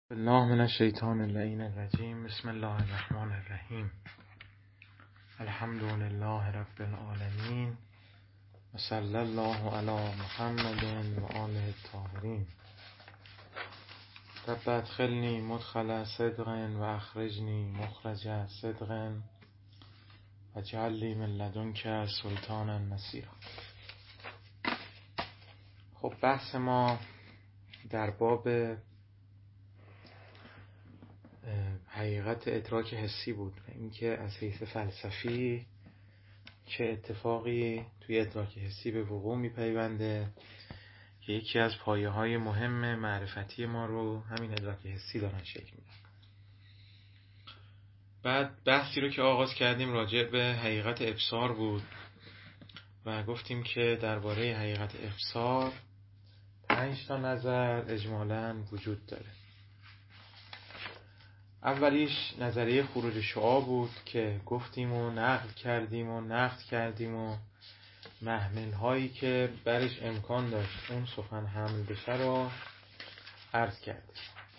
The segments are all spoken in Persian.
الله من الشیطان اللعین الرجیم. بسم الله الرحمن الرحیم. الحمد لله رب العالمین و صلی الله علی محمد و آله الطاهرین. رب ادخلنی مدخل صدق و اخرجنی مخرج صدق و اجعل لی من لدنک سلطانا نصیرا. خب بحث ما در باب حقیقت ادراک حسی بود، اینکه از حیث فلسفی چه اتفاقی توی ادراک حسی به وقوع میپیونده که یکی از پایه‌های مهم معرفتی ما رو همین ادراک حسی دارن شکل میدن. بعد بحثی رو که آغاز کردیم راجع به حقیقت ابصار بود و گفتیم که درباره حقیقت ابصار 5 تا نظر اجمالاً وجود داره. اولیش نظریه خروج شعاع بود که گفتیم و نقد کردیم و محمل هایی که برش امکان داشت اون سخن حمل بشه رو عرض کردیم.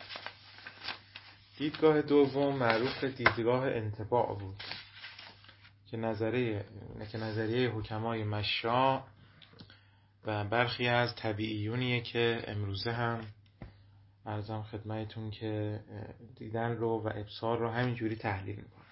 دیدگاه دوم معروف دیدگاه انطباع بود که نظریه حکمای مشاع و برخی از طبیعیونیه که امروزه هم عرضم خدمتون که دیدن رو و ابصار رو همینجوری تحلیل میکنن.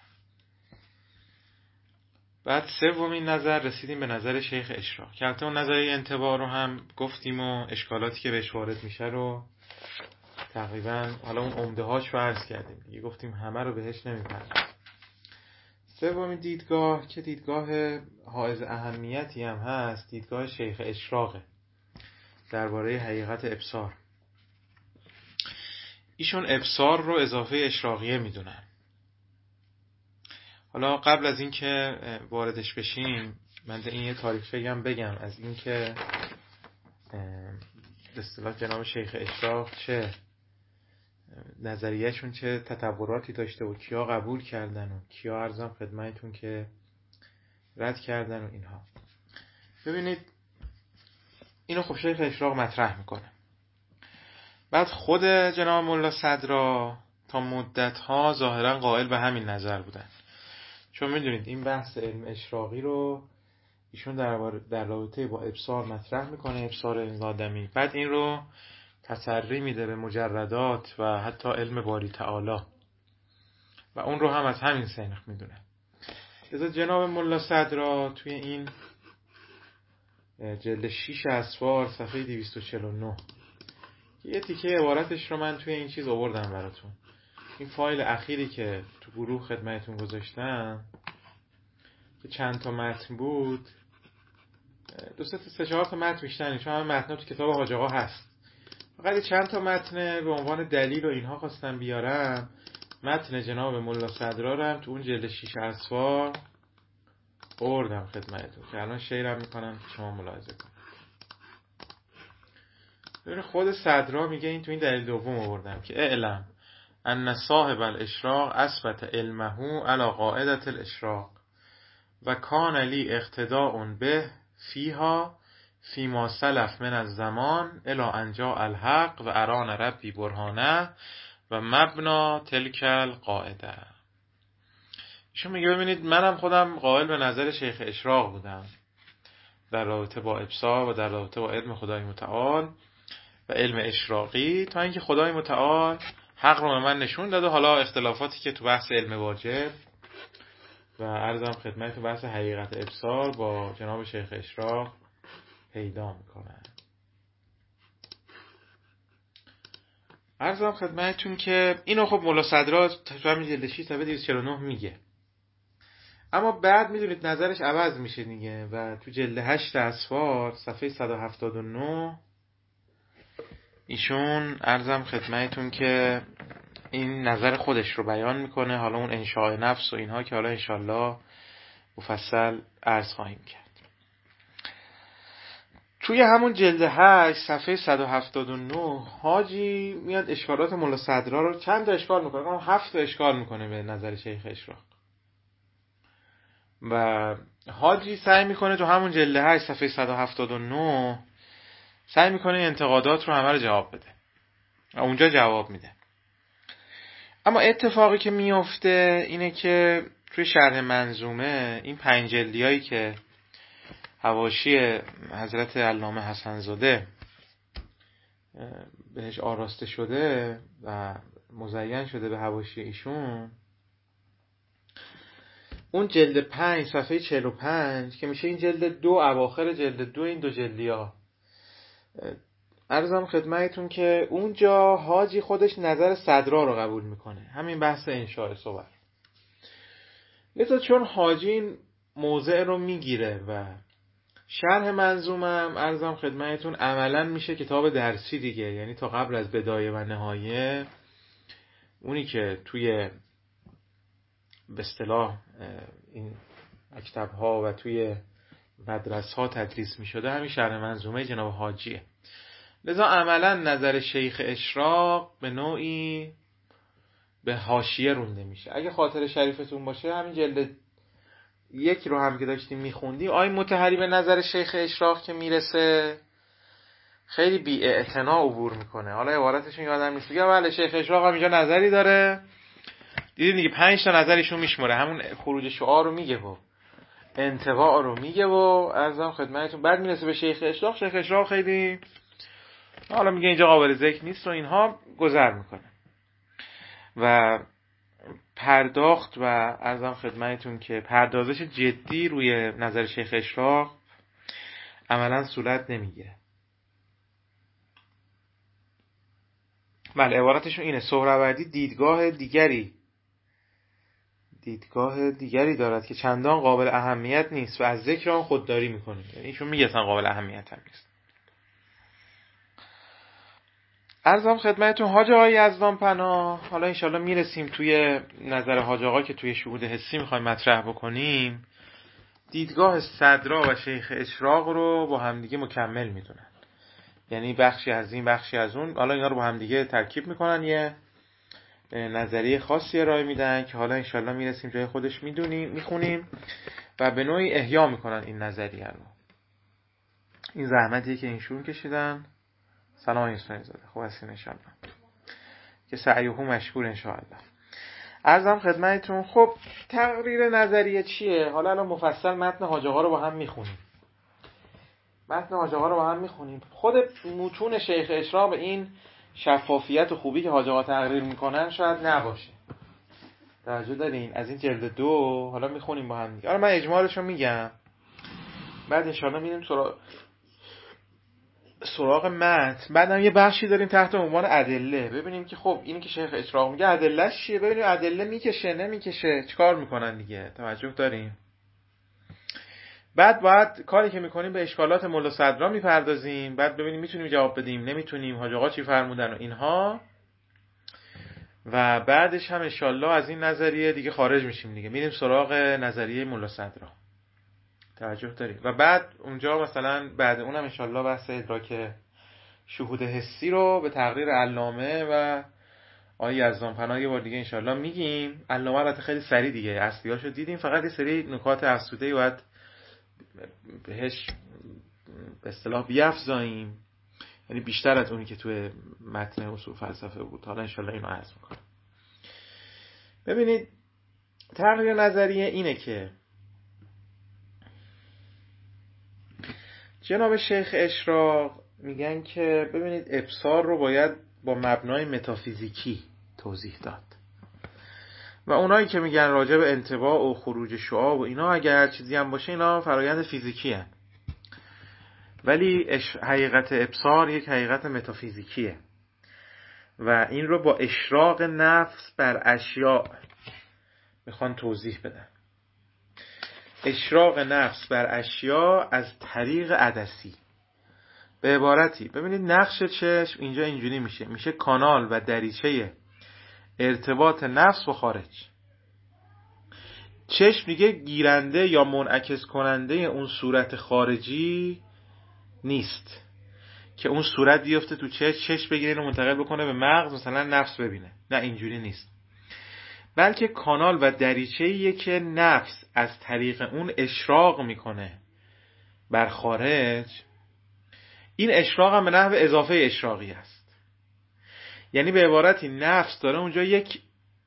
بعد سومین نظر رسیدیم به نظر شیخ اشراق که البته اون نظریه انطباع رو هم گفتیم و اشکالاتی که بهش وارد میشه رو تقریبا حالا اون عمده هاش رو عرض کردیم دیگه، گفتیم همه رو بهش نمیپردازیم. سومین دیدگاه که دیدگاه حائز اهمیتی هم هست، دیدگاه شیخ اشراقه درباره حقیقت ابصار. ایشون ابصار رو اضافه اشراقیه میدونن. حالا قبل از این که واردش بشیم من این یه تاریخی هم بگم از این که به اصطلاح جناب شیخ اشراق چه نظریهشون چه تطوراتی داشته و کیا قبول کردن و کیا عرضم خدمتون که رد کردن و اینها. ببینید اینو خب شیخ اشراق مطرح میکنه. بعد خود جناب ملا صدرا تا مدت‌ها ظاهرا قائل به همین نظر بودن، چون میدونید این بحث علم اشراقی رو ایشون در رابطه با ابصار مطرح میکنه، ابصار این آدمی، بعد این رو تسری میده به مجردات و حتی علم باری تعالی و اون رو هم از همین سنخ میدونه. لذا جناب ملا صدرا توی این جلد 6 اسفار صفحه 249 یه تیکه عبارتش رو من توی این چیز آوردم براتون. این فایل اخیری که تو گروه خدمتون گذاشتم که چند تا متن بود، 2-3-4 تا متن بیشتر، چون همه متن‌ها تو کتاب حاج آقا هست. فقط چند تا متن به عنوان دلیل و اینها خواستم بیارم. متن جناب ملا صدرا رو هم تو اون جلد 6 اسفار آوردم خدمتتون که الان شیرم میکنم که شما ملاحظه کنید. خود صدرا میگه این تو این دلیل دوم آوردم که اعلم ان صاحب الاشراق اثبت علمه علی قاعدة الاشراق و کان لی اقتداء به فیها فیما سلف من الزمان الی ان جاء الحق و اران ربی برهانه و مبنا تلک القاعده. ایشون میگه ببینید منم خودم قائل به نظر شیخ اشراق بودم در رابطه با ابصار و در رابطه با علم خدای متعال و علم اشراقی، تا اینکه خدای متعال حق رو به من نشون داد و حالا اختلافاتی که تو بحث علم واجب و عرضم خدمت تو بحث حقیقت ابصار با جناب شیخ اشراق پیدا میکنن. عرضم خدمتتون که اینو خب ملا صدرا تو همین جلد 6 صفحه 249 میگه، اما بعد میدونید نظرش عوض میشه دیگه و تو جلد 8 اسفار صفحه 179 ایشون عرضم خدمتتون که این نظر خودش رو بیان میکنه. حالا اون انشاء نفس و اینها که حالا انشالله مفصل عرض خواهیم کرد. توی همون جلد 8 صفحه 179 حاجی میاد اشکالات ملا صدرا رو چند تا اشکال میکنه، 7 تا اشکال میکنه به نظر شیخ اشراق و حاجی سعی میکنه تو همون جلد 8 صفحه 179 سعی میکنه انتقادات رو همه رو جواب بده و اونجا جواب میده. اما اتفاقی که میفته اینه که توی شرح منظومه این 5 جلدیایی که حواشی حضرت علامه حسن زاده بهش آراسته شده و مزین شده به حواشی ایشون، اون جلد 5 صفحه 45 که میشه این جلد 2 اواخر جلد 2 این 2 جلدیا، عرضم خدمتتون که اونجا حاجی خودش نظر صدرا رو قبول میکنه، همین بحث انشاء صور. لذا چون حاجی این موضع رو میگیره و شرح منظومم عرضم خدمتتون عملا میشه کتاب درسی دیگه، یعنی تا قبل از بدایه و نهایه اونی که توی به اصطلاح این مکتب‌ها و توی مدرسه‌ها تدریس می‌شده همین شرح منظومه جناب حاجیه. لذا عملا نظر شیخ اشراق به نوعی به حاشیه رونده میشه. اگه خاطر شریفتون باشه همین جلد 1 رو هم که داشتیم میخوندیم، آی مطهری به نظر شیخ اشراق که میرسه خیلی بی‌اعتنا عبور میکنه. حالا عبارتشون یادم نیست، میگه بله شیخ اشراق هم اینجا نظری داره، دیدید دیگه 5 تا نظرشون میشمره، همون خروج شعار رو میگه و انتواء رو میگه و عرضم خدمتتون بعد میرسه به شیخ اشراق. شیخ اشراق خیلی حالا میگه اینجا قابل ذکر نیست و اینها گذر میکنه و پرداخت و عرضم خدمتتون که پردازش جدی روی نظر شیخ اشراق عملا صورت نمیگیره. بله عبارتشون اینه: سهروردی دیدگاه دیگری دارد که چندان قابل اهمیت نیست و از ذکر آن خودداری میکنه. یعنی ایشون میگه اصلا قابل اهمیت هم نیست. عرضم خدمتتون حاج آقای یزدان پناه، حالا انشالله میرسیم توی نظر حاج آقا که توی شهود حسی میخوایم مطرح بکنیم، دیدگاه صدرا و شیخ اشراق رو با همدیگه مکمل میدونن، یعنی بخشی از این بخشی از اون، حالا اینا رو با همدیگه ترکیب میکنن، یه نظریه خاصی ارائه میدن که حالا انشالله میرسیم جای خودش میخونیم و به نوعی احیا میکنن این نظریه رو. این زحمتیه که اینشون کشیدن، سلام اینسانی زاده، خوب هستین انشالله که سعیوهو مشکور انشالله. عرضم خدمتتون خب تقریر نظریه چیه؟ حالا الان مفصل متن حاج آقا رو با هم میخونیم. خود متون شیخ اشراق این شفافیت و خوبی که حاج آقا تقریر میکنن شاید نباشه. توجه دارین؟ از این جلد 2 حالا میخونیم با هم دیگه. آره من اجمالشو میگم، بعد انشالله میریم سراغ متن. بعدم یه بخشی داریم تحت عنوان ادله، ببینیم که خب اینی که شیخ اشراق میگه ادلهش چیه، ببینیم ادله میکشه نمیکشه، چیکار میکنن دیگه. توجه داریم؟ بعد باید کاری که میکنیم به اشکالات ملا صدرا میپردازیم، بعد ببینیم میتونیم جواب بدیم نمیتونیم، حاج آقا چی فرمودن و اینها، و بعدش هم انشالله از این نظریه دیگه خارج میشیم دیگه، میریم سراغ نظریه ملا صدرا. توجه داریم؟ و بعد اونجا مثلا بعد اونم انشالله بحث ادراک شهود حسی رو به تقریر علامه و آقای یزدان پناه یه بار دیگه انشالله میگیم. علامه البته خیلی سریع دیگه اصلیاشو دیدیم، فقط یه سری نکات افزوده‌ای باید بهش به اصطلاح بیافزاییم، یعنی بیشتر از اونی که توی متن اصول فلسفه بود. حالا انشالله اینو عرض میکنم. ببینید تقریر نظریه اینه که جناب شیخ اشراق میگن که ببینید ابصار رو باید با مبنای متافیزیکی توضیح داد و اونایی که میگن راجع به انطباع و خروج شعاع و اینا اگر چیزی هم باشه اینا فرایند فیزیکی هن. ولی حقیقت ابصار یک حقیقت متافیزیکیه و این رو با اشراق نفس بر اشیاء میخوان توضیح بدن. اشراق نفس بر اشیاء از طریق عدسی. به عبارتی ببینید نقش چشم اینجا اینجوری میشه کانال و دریچه ارتباط نفس با خارج. چشم دیگه گیرنده یا منعکس کننده اون صورت خارجی نیست که اون صورت بیفته تو چشم بگیره اینو منتقل بکنه به مغز مثلا نفس ببینه، نه اینجوری نیست، بلکه کانال و دریچه‌ایه که نفس از طریق اون اشراق میکنه بر خارج. این اشراق هم به نحو اضافه اشراقی است، یعنی به عبارتی نفس داره اونجا یک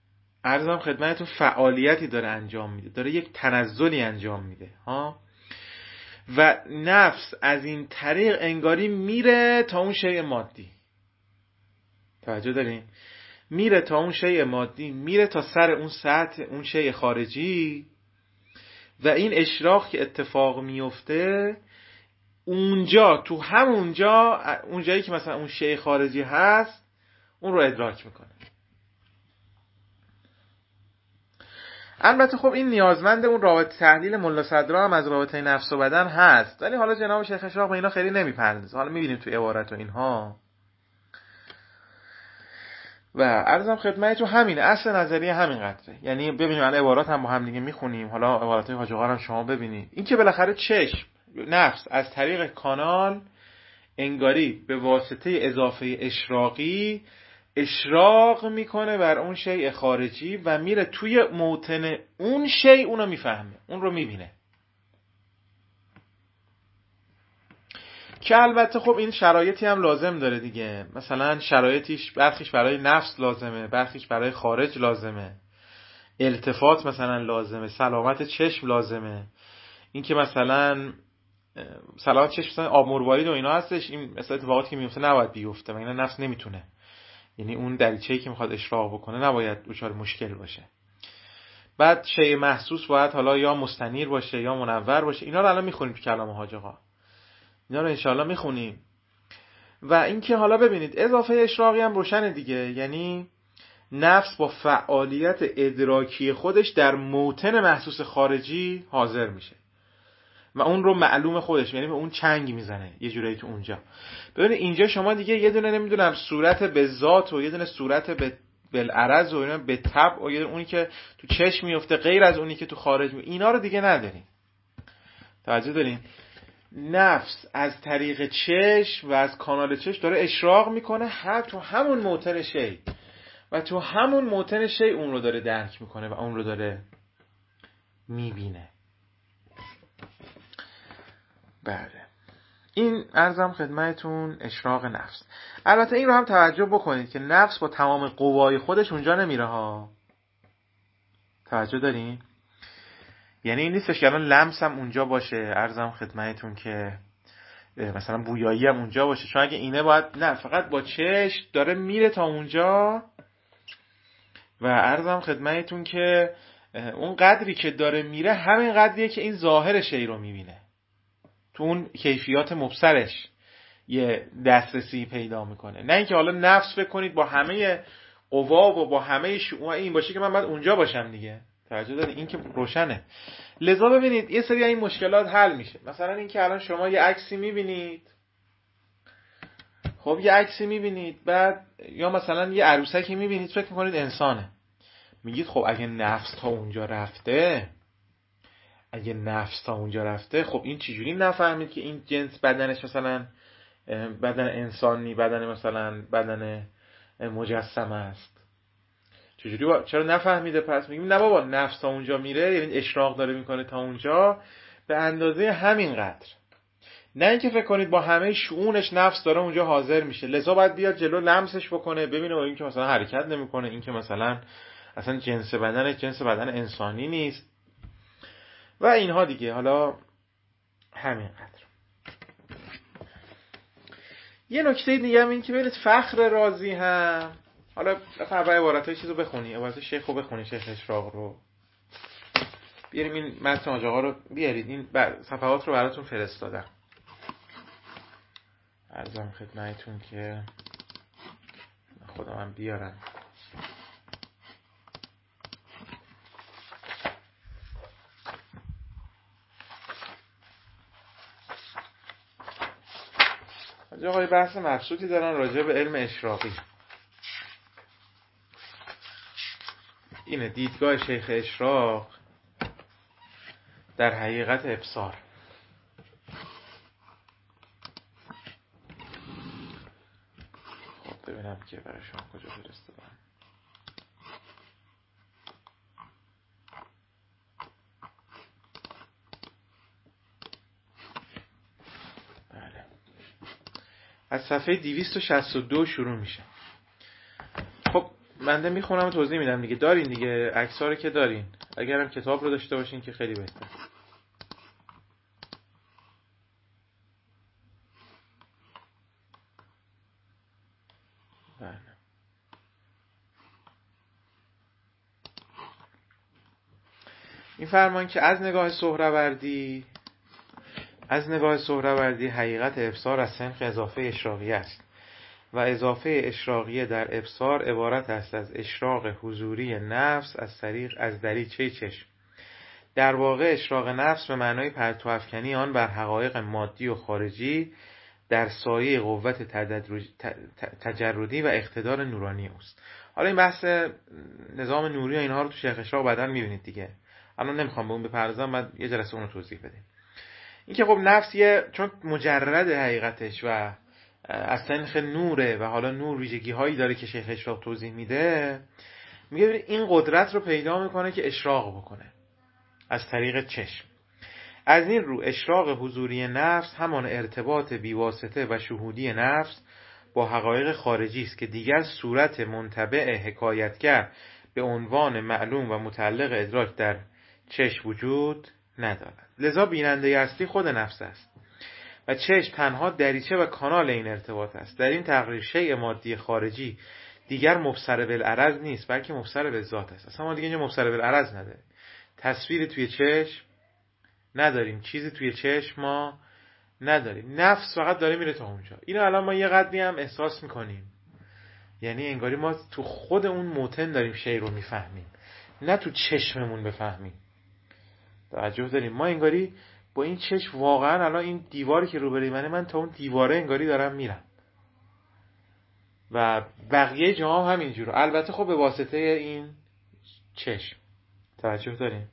عرضم خدمتتون فعالیتی داره انجام میده، داره یک تنزلی انجام میده ها. و نفس از این طریق انگاری میره تا اون شیء مادی. توجه دارین؟ میره تا اون شیء مادی، میره تا سر اون سطح اون شیء خارجی و این اشراق که اتفاق میفته اونجا، تو همونجا، اونجایی که مثلا اون شیء خارجی هست اون رو ادراک میکنه. البته خب این نیازمند اون رابطه تحلیل ملا صدرا هم از رابطه نفس و بدن هست، ولی حالا جناب شیخ اشراق به اینا خیلی نمیپردازه. حالا میبینیم تو عبارت و اینها. و عرضم خدمتتون همینه، اصل نظریه همین قدره. یعنی ببینیم الان عبارات هم با هم دیگه میخونیم، حالا عبارات حاج آقا هم شما ببینید. این که بالاخره چشم، نفس از طریق کانال انگاری به واسطه اضافه اشراقی اشراق میکنه بر اون شیء خارجی و میره توی موطن اون شیء، اونو میفهمه، اون رو میبینه. که البته خب این شرایطی هم لازم داره دیگه. مثلا شرایطیش برخیش برای نفس لازمه، برخیش برای خارج لازمه. التفات مثلا لازمه، سلامت چشم لازمه. این که مثلا سلامت چشم مثلا آب مروارید و اینا هستش، این مثلا اتفاقاتی که میفته نباید بیفته و اینا نفس نمیتونه. یعنی اون دریچه‌ای که میخواد اشراق بکنه نباید دچار مشکل باشه. بعد شیء محسوس باید حالا یا مستنیر باشه یا منور باشه. اینا رو الان میخونیم تو کلام حاج آقا، اینا رو انشالله میخونیم. و اینکه حالا ببینید اضافه اشراقی هم روشنه دیگه. یعنی نفس با فعالیت ادراکی خودش در موطن محسوس خارجی حاضر میشه و اون رو معلوم خودش، یعنی به اون چنگ میزنه یه جورایی تو اونجا. ببینید اینجا شما دیگه یه دونه نمیدونم صورت به ذات و یه دونه صورت به بالعرض و اینا به طبع و یه اونی که تو چشم میفته غیر از اونی که تو خارج اینا رو دیگه ندارین. توجه دارین؟ نفس از طریق چشم و از کانال چشم داره اشراق میکنه تو همون موطن شی و تو همون موطن شی اون رو داره درک میکنه و اون رو داره میبینه. بله، این عرضم خدمتون اشراق نفس. البته این رو هم توجه بکنید که نفس با تمام قوای خودش اونجا نمیره ها. توجه دارین؟ یعنی این نیستش که الان لمس هم اونجا باشه، عرضم خدمتون که مثلا بویایی هم اونجا باشه، چون اگه اینه باید نه، فقط با چشم داره میره تا اونجا و عرضم خدمتون که اون قدری که داره میره همین قدریه که این ظاهر شی رو میبینه، تو اون کیفیات مبصرش یه دسترسی پیدا میکنه. نه اینکه حالا نفس بکنید با همه قوا و با همه شعوع این باشه که من باید اونجا باشم دیگه. توجه دارید؟ این که روشنه. لذا ببینید یه سری این مشکلات حل میشه. مثلا این که الان شما یه عکسی میبینید، خب یه عکسی میبینید، بعد یا مثلا یه عروسکی میبینید فکر میکنید انسانه، میگید خب اگه نفس تا اونجا رفته، خب این چجوری نفهمید که این جنس بدنش مثلا بدن انسانی، بدن مثلا بدن مجسم است؟ چرا نفهمیده؟ پس میگیم نه بابا، نفس تا اونجا میره، یعنی اشراق داره میکنه تا اونجا به اندازه همین قدر. نه اینکه فکر کنید با همه شؤونش نفس داره اونجا حاضر میشه، لذا باید بیاد جلو لمسش بکنه ببینه، و این که مثلا حرکت نمیکنه، این که مثلا اصلا جنس بدن انسانی نیست و اینها دیگه. حالا همین قدر. یه نکته دیگه هم این که ببینید فخر رازی هم، حالا بفرمایید عبارتای چیزو بخونی، عبارت شیخ رو بخونی، شیخ اشراق رو بیاریم، این متن حاج آقا رو بیارید، این صفحات رو براتون فرستادم. عرضم خدمتتون که خودم هم بیارم. حاج آقا بحث مبسوطی دارن راجع به علم اشراقی. اینه دیدگاه شیخ اشراق در حقیقت ابصار. خب ببینم که برای شما کجا فرستادم. بله، از صفحه 262 شروع میشه. خب بنده میخونم و توضیح میدم دیگه. دارین دیگه عکس‌ها رو که دارین، اگرم کتاب رو داشته باشین که خیلی بهتر. بله. این فرمان که از نگاه سهروردی حقیقت ابصار از سنخ اضافه اشراقی است و اضافه اشراقیه در ابصار عبارت است از اشراق حضوری نفس از دریچه چشم. در واقع اشراق نفس به معنای پرتو افکنی آن بر حقایق مادی و خارجی در سایه قوت تجردی و اقتدار نورانی است. حالا این بحث نظام نوری و اینها رو تو شیخ اشراق بعداً می‌بینید دیگه. الان نمیخوام به اون بپردازم، بعد یه جلسه اون رو توضیح بدیم. این که خب نفس چون مجرد حقیقتش و از سنخ نوره و حالا نور ویژگی هایی داره که شیخ اشراق توضیح میده، میگه این قدرت رو پیدا میکنه که اشراق بکنه از طریق چشم. از این رو اشراق حضوری نفس همان ارتباط بیواسطه و شهودی نفس با حقایق خارجی است که دیگر صورت منتبع حکایتگر به عنوان معلوم و متعلق ادراک در چشم وجود ندارد. لذا بیننده اصلی خود نفس است و چشم تنها دریچه و کانال این ارتباط است. در این تقریر شیء مادی خارجی دیگر مبصر بالعرض نیست، بلکه مبصر بالذات است. اصلا ما دیگه اینجا مبصر بالعرض نداریم، تصویری توی چشم نداریم، چیزی توی چشم ما نداریم، نفس فقط داره میره تا اونجا. اینو الان ما یه قدری هم احساس میکنیم، یعنی انگاری ما تو خود اون موتن داریم شی رو میفهمیم، نه تو چشممون بفهمیم. توجه داریم؟ ما انگاری با این چشم واقعا الان این دیواری که روبروی منه، من تا اون دیواره انگاری دارم میرم و بقیه جاها هم همینجوره، البته خب به واسطه این چشم. توجه داریم؟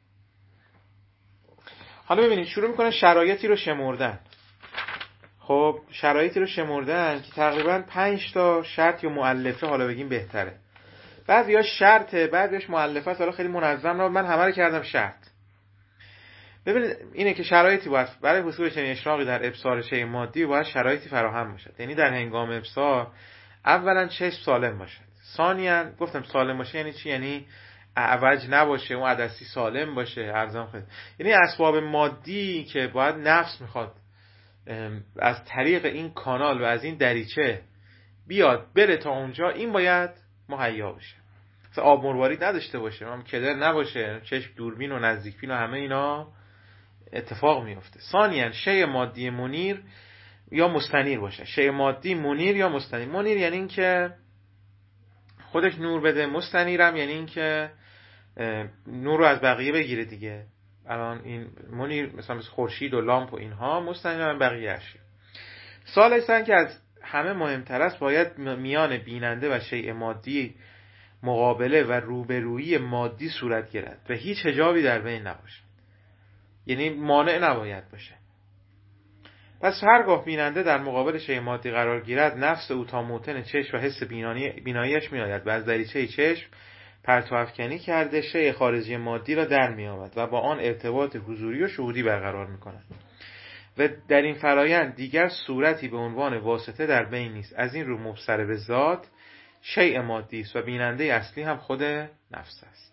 حالا ببینید شروع میکنه شرایطی رو شمردن. خب شرایطی رو شمردن که تقریبا 5 تا شرط یا مؤلفه، حالا بگیم بهتره، بعضی‌هاش شرطه، بعضی‌هاش مؤلفه است. حالا خیلی منظم من همه رو کردم شرط. ببینید اینه که شرایطی باید برای حصول چنین اشراقی در ابصار شیء مادی باید شرایطی فراهم باشد. یعنی در هنگام ابصار اولا چشم سالم باشد، ثانیاً گفتم سالم باشه یعنی چی؟ یعنی اعوج نباشه، اون عدسی سالم باشه، ارزان خود، یعنی اسباب مادی که باید نفس میخواد از طریق این کانال و از این دریچه بیاد بره تا اونجا، این باید مهیا بشه. مثلا آب مروارید نداشته باشه، هم کدر نباشه، چشم دوربین و نزدیکبین و همه اینا اتفاق میفته. ثانیاً شیء مادی منیر یا مستنیر باشه. شیء مادی منیر یا مستنیر. منیر یعنی این که خودش نور بده، مستنیرم یعنی این که نور رو از بقیه بگیره دیگه. الان این منیر مثلا خورشید و لامپ و اینها، مستنیرم بقیه اشیا. ثالثاً که از همه مهمتر است، باید میان بیننده و شیء مادی مقابله و روبرویی مادی صورت گیرد و هیچ حجابی در بین نباشه، یعنی مانع نباید باشه. پس هرگاه بیننده در مقابل شیء مادی قرار گیرد، نفس او تا موتن چشم و حس بیناییش میآید و از دریچه چشم پرتو افکنی کرده شیء خارجی مادی را در می‌یابد و با آن ارتباط حضوری و شهودی برقرار می‌کند و در این فرایند دیگر صورتی به عنوان واسطه در بین نیست. از این رو مبصر به ذات شیء مادی است و بیننده اصلی هم خود نفس است.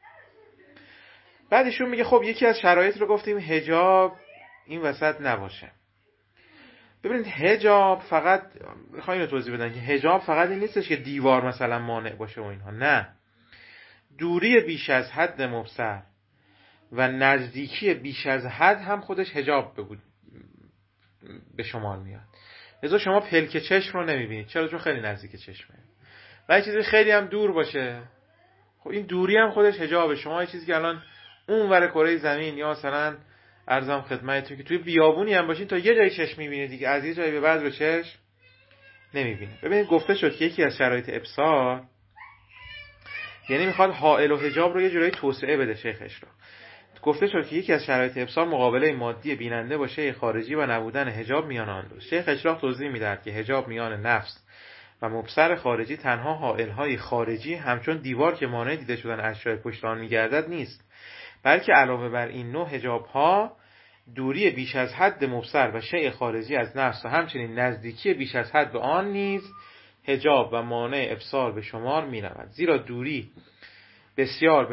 بعدشون میگه خب یکی از شرایط رو گفتیم حجاب این وسط نباشه. ببینید حجاب فقط میخوام اینو توضیح بدم که حجاب فقط این نیستش که دیوار مثلا مانع باشه و اینها، نه، دوری بیش از حد مبصر و نزدیکی بیش از حد هم خودش حجاب به شمار میاد. لذا شما پلک چشم رو نمیبینید. چرا؟ چون خیلی نزدیک چشمه. و یه چیزی خیلی هم دور باشه، خب این دوری هم خودش حجابه. شما یه چیزی که الان اون ور کره زمین یا مثلا ارزم خدمتتون که توی بیابونی هم باشین تا یه جای چشم میبینید دیگه، از یه جایی به بعد رو چشم نمیبینه. ببینید گفته شد که یکی از شرایط ابصار، یعنی میخواد حائل و حجاب رو یه جورایی توسعه بده شیخ اشراق. گفته شد که یکی از شرایط ابصار مقابله مادی بیننده با شیء خارجی و نبودن حجاب میان آن دو. شیخ اشراق توضیح میدهد که حجاب میان نفس و مبصر خارجی تنها حائل‌های خارجی همچون دیوار که مانع دیده شدن اشیاء پشت آن می‌گردد نیست، بلکه علاوه بر این نوع حجاب‌ها دوری بیش از حد مبصر و شیء خارجی از نفس و همچنین نزدیکی بیش از حد به آن نیز حجاب و مانع ابصار به شمار می رود، زیرا دوری بسیار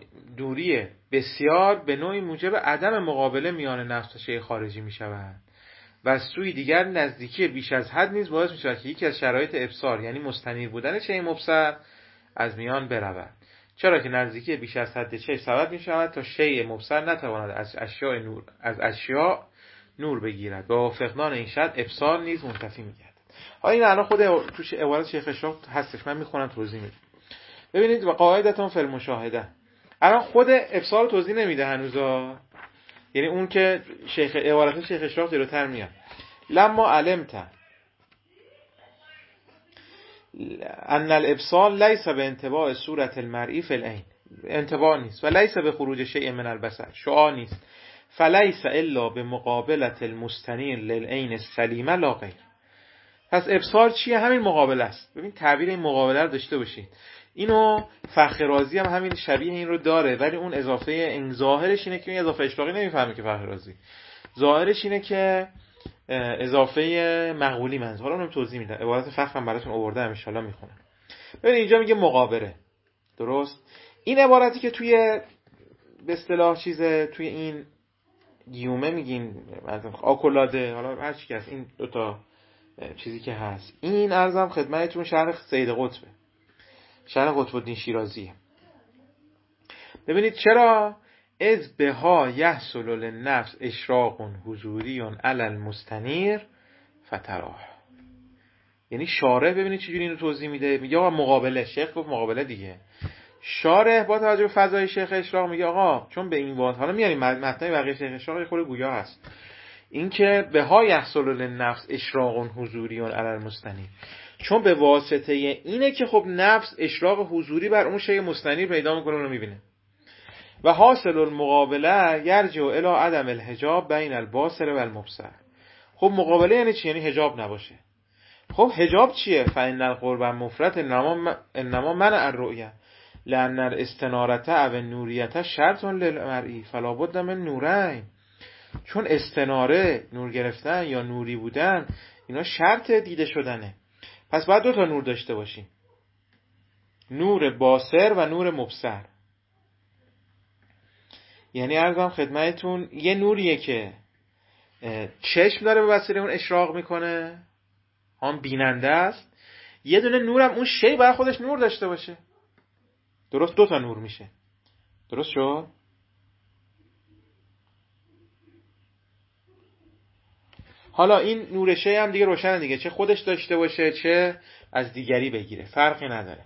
به نوعی موجب عدم مقابله میان نفس و شیء خارجی می شود و از سوی دیگر نزدیکی بیش از حد نیز باعث می شود که یکی از شرایط ابصار یعنی مستنیر بودن شیء مبصر از میان برود، چرا که نزدیکی بیش از حد چشم سبب می شود تا شیء مبصر نتواند از اشیاء نور بگیرد و با فقدان این شرط ابصار نیز منتفی می گردد. این الان خود توش عبارت شیخ اشراق هستش، من میخونم توضیح میدم. ببینید و قاعدتون فی المشاهده، الان خود ابصار رو توضیح نمیده هنوزا، یعنی اون که عبارت شیخ اشراق جلوتر میاد. لما علمت ان الابصار لیس به انطباع صورت المرئی فی العین، انطباع نیست، و لیس به خروج شیء من البصر، شعاع نیست، فلیس الا به مقابلت المستنیر للعین السلیمه لا غیر. پس ابصار چیه؟ همین مقابله است. ببین تعبیر این مقابله رو داشته باشید. اینو فخر رازی هم همین شبیه این رو داره، ولی اون اضافه این ظاهرش اینه که این اضافه اشراقی نمیفهمه که فخر رازی، ظاهرش اینه که اضافه مغولی منظور. حالا اونم توضیح میدم، عبارت فخرم براتون آوردم ان شاء الله میخونم. ببین اینجا میگه مقابله، درست؟ این عبارتی که توی به اصطلاح توی این گیومه میگیم آکولاده، حالا هر چی که هست، این دو تا چیزی که هست، این عرضم خدمتتون شرح سید قطبه، شرح قطب الدین شیرازیه. ببینید چرا از بها یحصل للنفس اشراق حضوری علی المستنیر فتراه، یعنی شارح ببینید چجوری اینو توضیح میده. میگه آقا مقابله، شیخ گفت مقابله دیگه، شارح با توجه به فضای شیخ اشراق میگه آقا چون به این واد، حالا میاریم متن بقیه شیخ اشراق خود گویا هست، این که بها یحصل للنفس اشراق حضوری علی المستنیر، چون به واسطه اینه که خب نفس اشراق حضوری بر اون شیء مستنیر پیدا میکنه، اونو میبینه. و حاصل المقابله یرجع الی عدم الحجاب بین الباصر و المبصر. خب مقابله یعنی چی؟ یعنی حجاب نباشه. خب حجاب چیه؟ فإن القرب مفرط انما منع الرؤیه لأن الاستنارة و النوریة شرط للمرئی فلا بد من نورین. چون استناره، نور گرفتن یا نوری بودن، اینا شرط دیده شدنه، پس باید دو تا نور داشته باشیم، نور باصر و نور مبصر. یعنی عرضم خدمتتون یه نوریه که چشم داره به وسیله اون اشراق میکنه، هم بیننده است، یه دونه نورم اون شی باید خودش نور داشته باشه، درست؟ دو تا نور میشه، درست شد؟ حالا این نور شی هم دیگه روشنه دیگه، چه خودش داشته باشه چه از دیگری بگیره، فرقی نداره.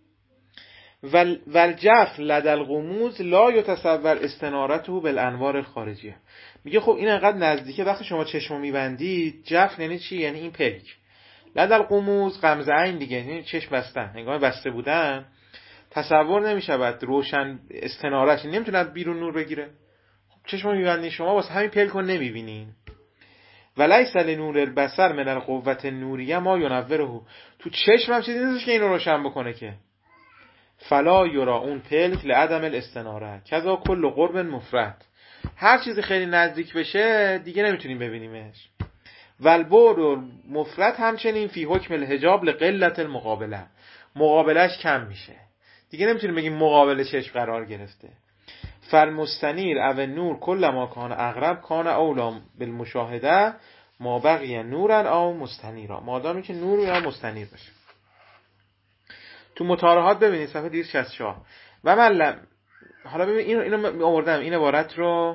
والجف لدى الغموض لا يتصور استنارته بالانوار الخارجیه. میگه خب این انقدر نزدیکه، وقتی شما چشمو میبندید، جف یعنی چی؟ یعنی این پلک. لدى الغموض غمزه عین دیگه، یعنی چشم بستن، هنگام بسته بودن تصور نمیشود روشن استنارش، نمیتونه بیرون نور بگیره. خب چشمو میبندید شما، واسه همین پلکو نمیبینین. ولیس لنور البصر من القوة النوریه ما ینوره، تو چشم هم چیزی نیست که اینو روشن بکنه که. فلا یرا اون پلک لعدم الاستناره کذا کل قرب مفرط، هر چیزی خیلی نزدیک بشه دیگه نمیتونیم ببینیمش. والبعد مفرط همچنین فی حکم الحجاب لقلت المقابله، مقابلش کم میشه دیگه، نمیتونیم بگیم مقابل چشم قرار گرفته. فالمستنیر او نور کل ما کان اقرب کان اولا بالمشاهده ما بقیه نورا او مستنیرا، مادامی که نور یا مستنیر باشه. تو مطالعات ببینید صفحه 264 و من حالا ببین اینو آوردم، این عبارت رو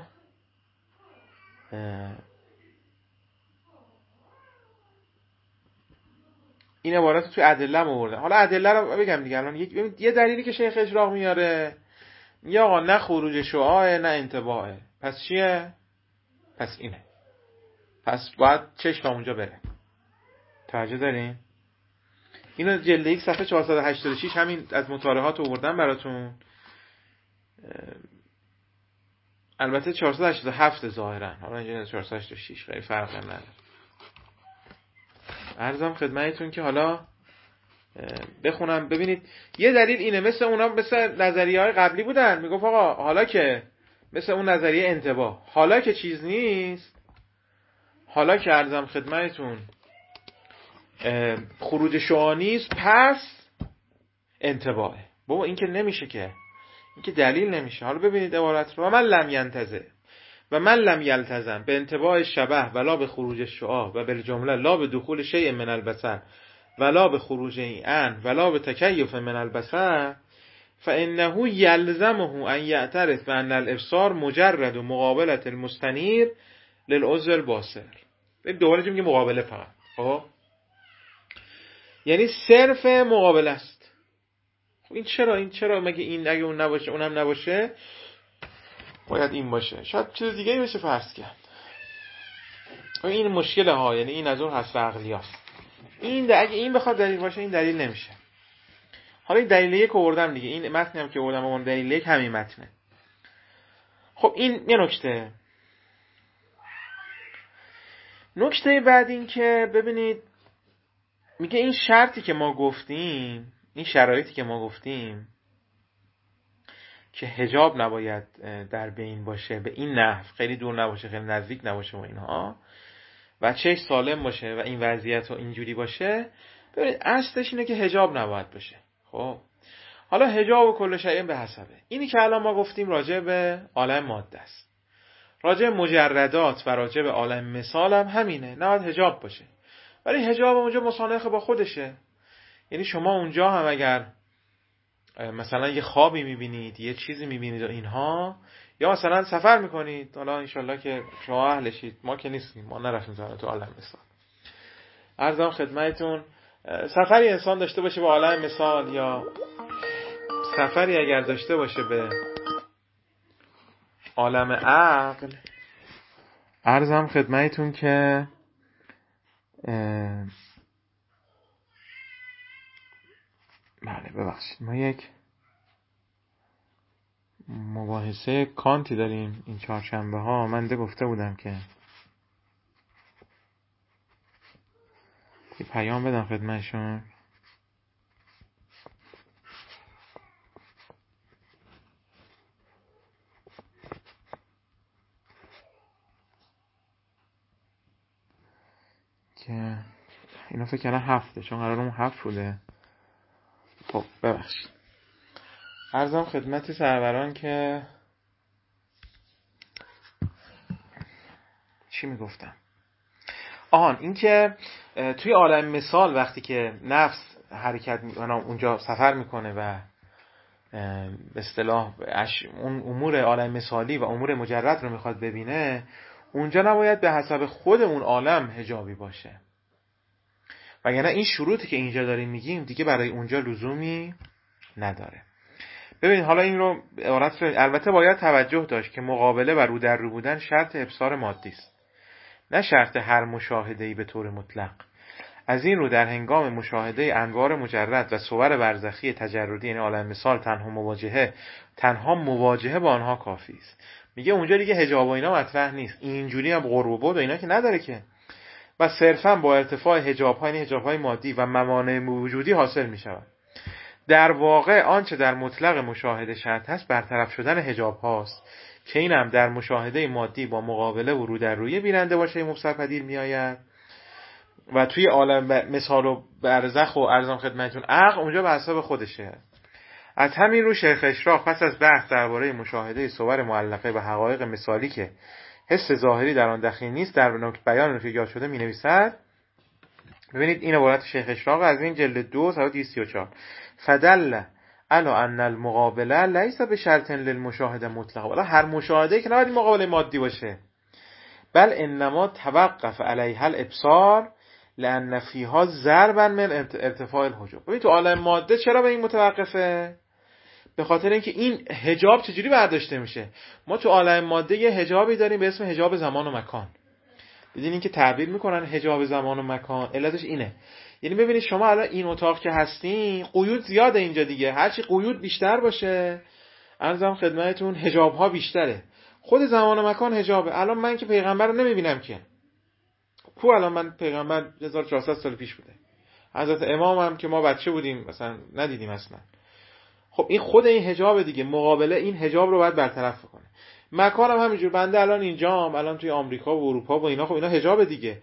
توی ادله آوردم. حالا ادله رو بگم دیگه. الان یه دلیلی که شیخ اشراق میاره، میگه آقا نه خروج شعاعه نه انطباعه، پس چیه؟ پس اینه، پس باید چشم اونجا بره. توجه دارین؟ اینو جلد 1 صفحه 486 همین از مطالعات آوردم براتون. البته 487 ظاهرا، حالا اینجا 486 خیلی فرق نداره. عرضم خدمتتون که حالا بخونم ببینید. یه دلیل اینه، مثل اونا، مثل نظریه‌های قبلی بودن، میگفت آقا حالا که مثل اون نظریه انطباع، حالا که چیز نیست، حالا که عرضم خدمتتون خروج شعاع نیست پس انتباهه. بابا این که نمیشه، که این که دلیل نمیشه. حالا ببینید عبارت رو: و من لم ینتزع و من لم یلتزم به انتباع شبه ولا به خروج شعاع و بالجمله لا به دخول شیء من البصر ولا به خروج عن ولا به تکیف من البصر فانه یلزمه ان یعترف بان الابصار مجرد و مقابله المستنیر للعضو الباصر. دوباره میگه مقابله فقط. خب یعنی صرف مقابله است. خب این چرا مگه این اگه اون نباشه اونم نباشه باید این باشه؟ شاید چیز دیگه بشه فرض کرد. این مشکله ها، یعنی این از اون حذف عقلیاست. اگه این بخواد دلیل باشه این دلیل نمیشه. حالا این دلیل یک آوردم دیگه، این متنی هم که آوردم اون دلیل یک همین متنه. خب این یه نکته بعد این که ببینید میگه این شرطی که ما گفتیم، این شرایطی که ما گفتیم که حجاب نباید در بین باشه به این نحو، خیلی دور نباشه خیلی نزدیک نباشه و اینها، و چشم سالم باشه و این وضعیت و اینجوری باشه، ببینید اصلش اینه که حجاب نباید باشه. خب حالا حجاب و کل شیء به حسبه، اینی که الان ما گفتیم راجع به عالم ماده است، راجع به مجردات و راجع به عالم مثال هم همینه، نباید حجاب باشه. ولی حجاب اونجا مسانخه با خودشه. یعنی شما اونجا هم اگر مثلا یه خوابی میبینید، یه چیزی میبینید و اینها، یا مثلا سفر میکنید، حالا انشالله که شما اهلشید، ما که نیستیم، ما نرفتیم تو عالم مثال. عرضم خدمتتون سفری انسان داشته باشه به عالم مثال، یا سفری اگر داشته باشه به عالم عقل، عرضم خدمتتون که بله ببخشید ما یک مباحثه کانتی داریم این چهارشنبه ها. من گفته بودم که یه پیام بدم خدمتشون که اینا فکر کنم 7 چون قرارمون 7 بوده. خب ببخشید عرضم خدمت سروران که چی میگفتم؟ این که توی عالم مثال وقتی که نفس حرکت اونجا سفر میکنه و به اصطلاح اون امور عالم مثالی و امور مجرد رو میخواد ببینه، اونجا نباید به حسب خود اون عالم حجابی باشه، وگرنه این شروطی که اینجا داریم میگیم دیگه برای اونجا لزومی نداره. ببینید حالا این رو البته باید توجه داشت که مقابله و رو در رو بودن شرط ابصار مادی است، نه شرط هر مشاهده‌ای به طور مطلق. از این رو در هنگام مشاهده انوار مجرد و صور برزخی تجردی، یعنی عالم مثال، تنها مواجهه با آنها کافی است. میگه اونجا دیگه حجاب و اینا مطرح نیست، اینجوری هم قرب و بعد و اینا که نداره که، و صرفا با ارتفاع حجاب‌ها، یعنی حجاب‌های مادی و موانع وجودی حاصل می‌شود. در واقع آنچه در مطلق مشاهده شرط هست برطرف شدن حجاب هاست که این هم در مشاهده مادی با مقابله و رو در روی بیننده باشه مبصر پدید می آید، و توی عالم مثال و برزخ و ارزم خدمتتون عقل اونجا به حساب خودشه. از همین رو شیخ اشراق پس از بحث درباره مشاهده صور معلقه و حقایق مثالی که حس ظاهری در آن دخیل نیست در بیان نکته شده می نویسد. ببینید این عبارت شیخ اشراق از این جلد 2 صفحه 234: فدل علی ان المقابله لیس بشرط للمشاهده مطلقا. ولی هر مشاهده که نباید مقابله مادی باشه، بل انما توقف علیها الابصار لان فیها ضربا من ارتفاع الحجاب. ببین تو عالم ماده چرا به این متوقفه؟ به خاطر اینکه این حجاب چجوری برداشته میشه. ما تو عالم ماده یه حجابی داریم به اسم حجاب زمان و مکان. دیدین که تعبیر میکنن حجاب زمان و مکان، علتش اینه. یعنی ببینید شما الان این اتاق که هستین قیود زیاده اینجا دیگه، هرچی قیود بیشتر باشه عرضم خدمتتون حجاب ها بیشتره. خود زمان و مکان حجابه. الان من که پیغمبر رو نمیبینم که، کو الان من پیغمبر 1400 سال پیش بوده، حضرت امام هم که ما بچه بودیم مثلا ندیدیم اصلا. خب این خود این حجاب دیگه، مقابله این حجاب رو باید برطرف کنه. مکان هم همینجور، بنده الان اینجام، الان توی آمریکا و اروپا و اینا، خب اینا حجاب دیگه.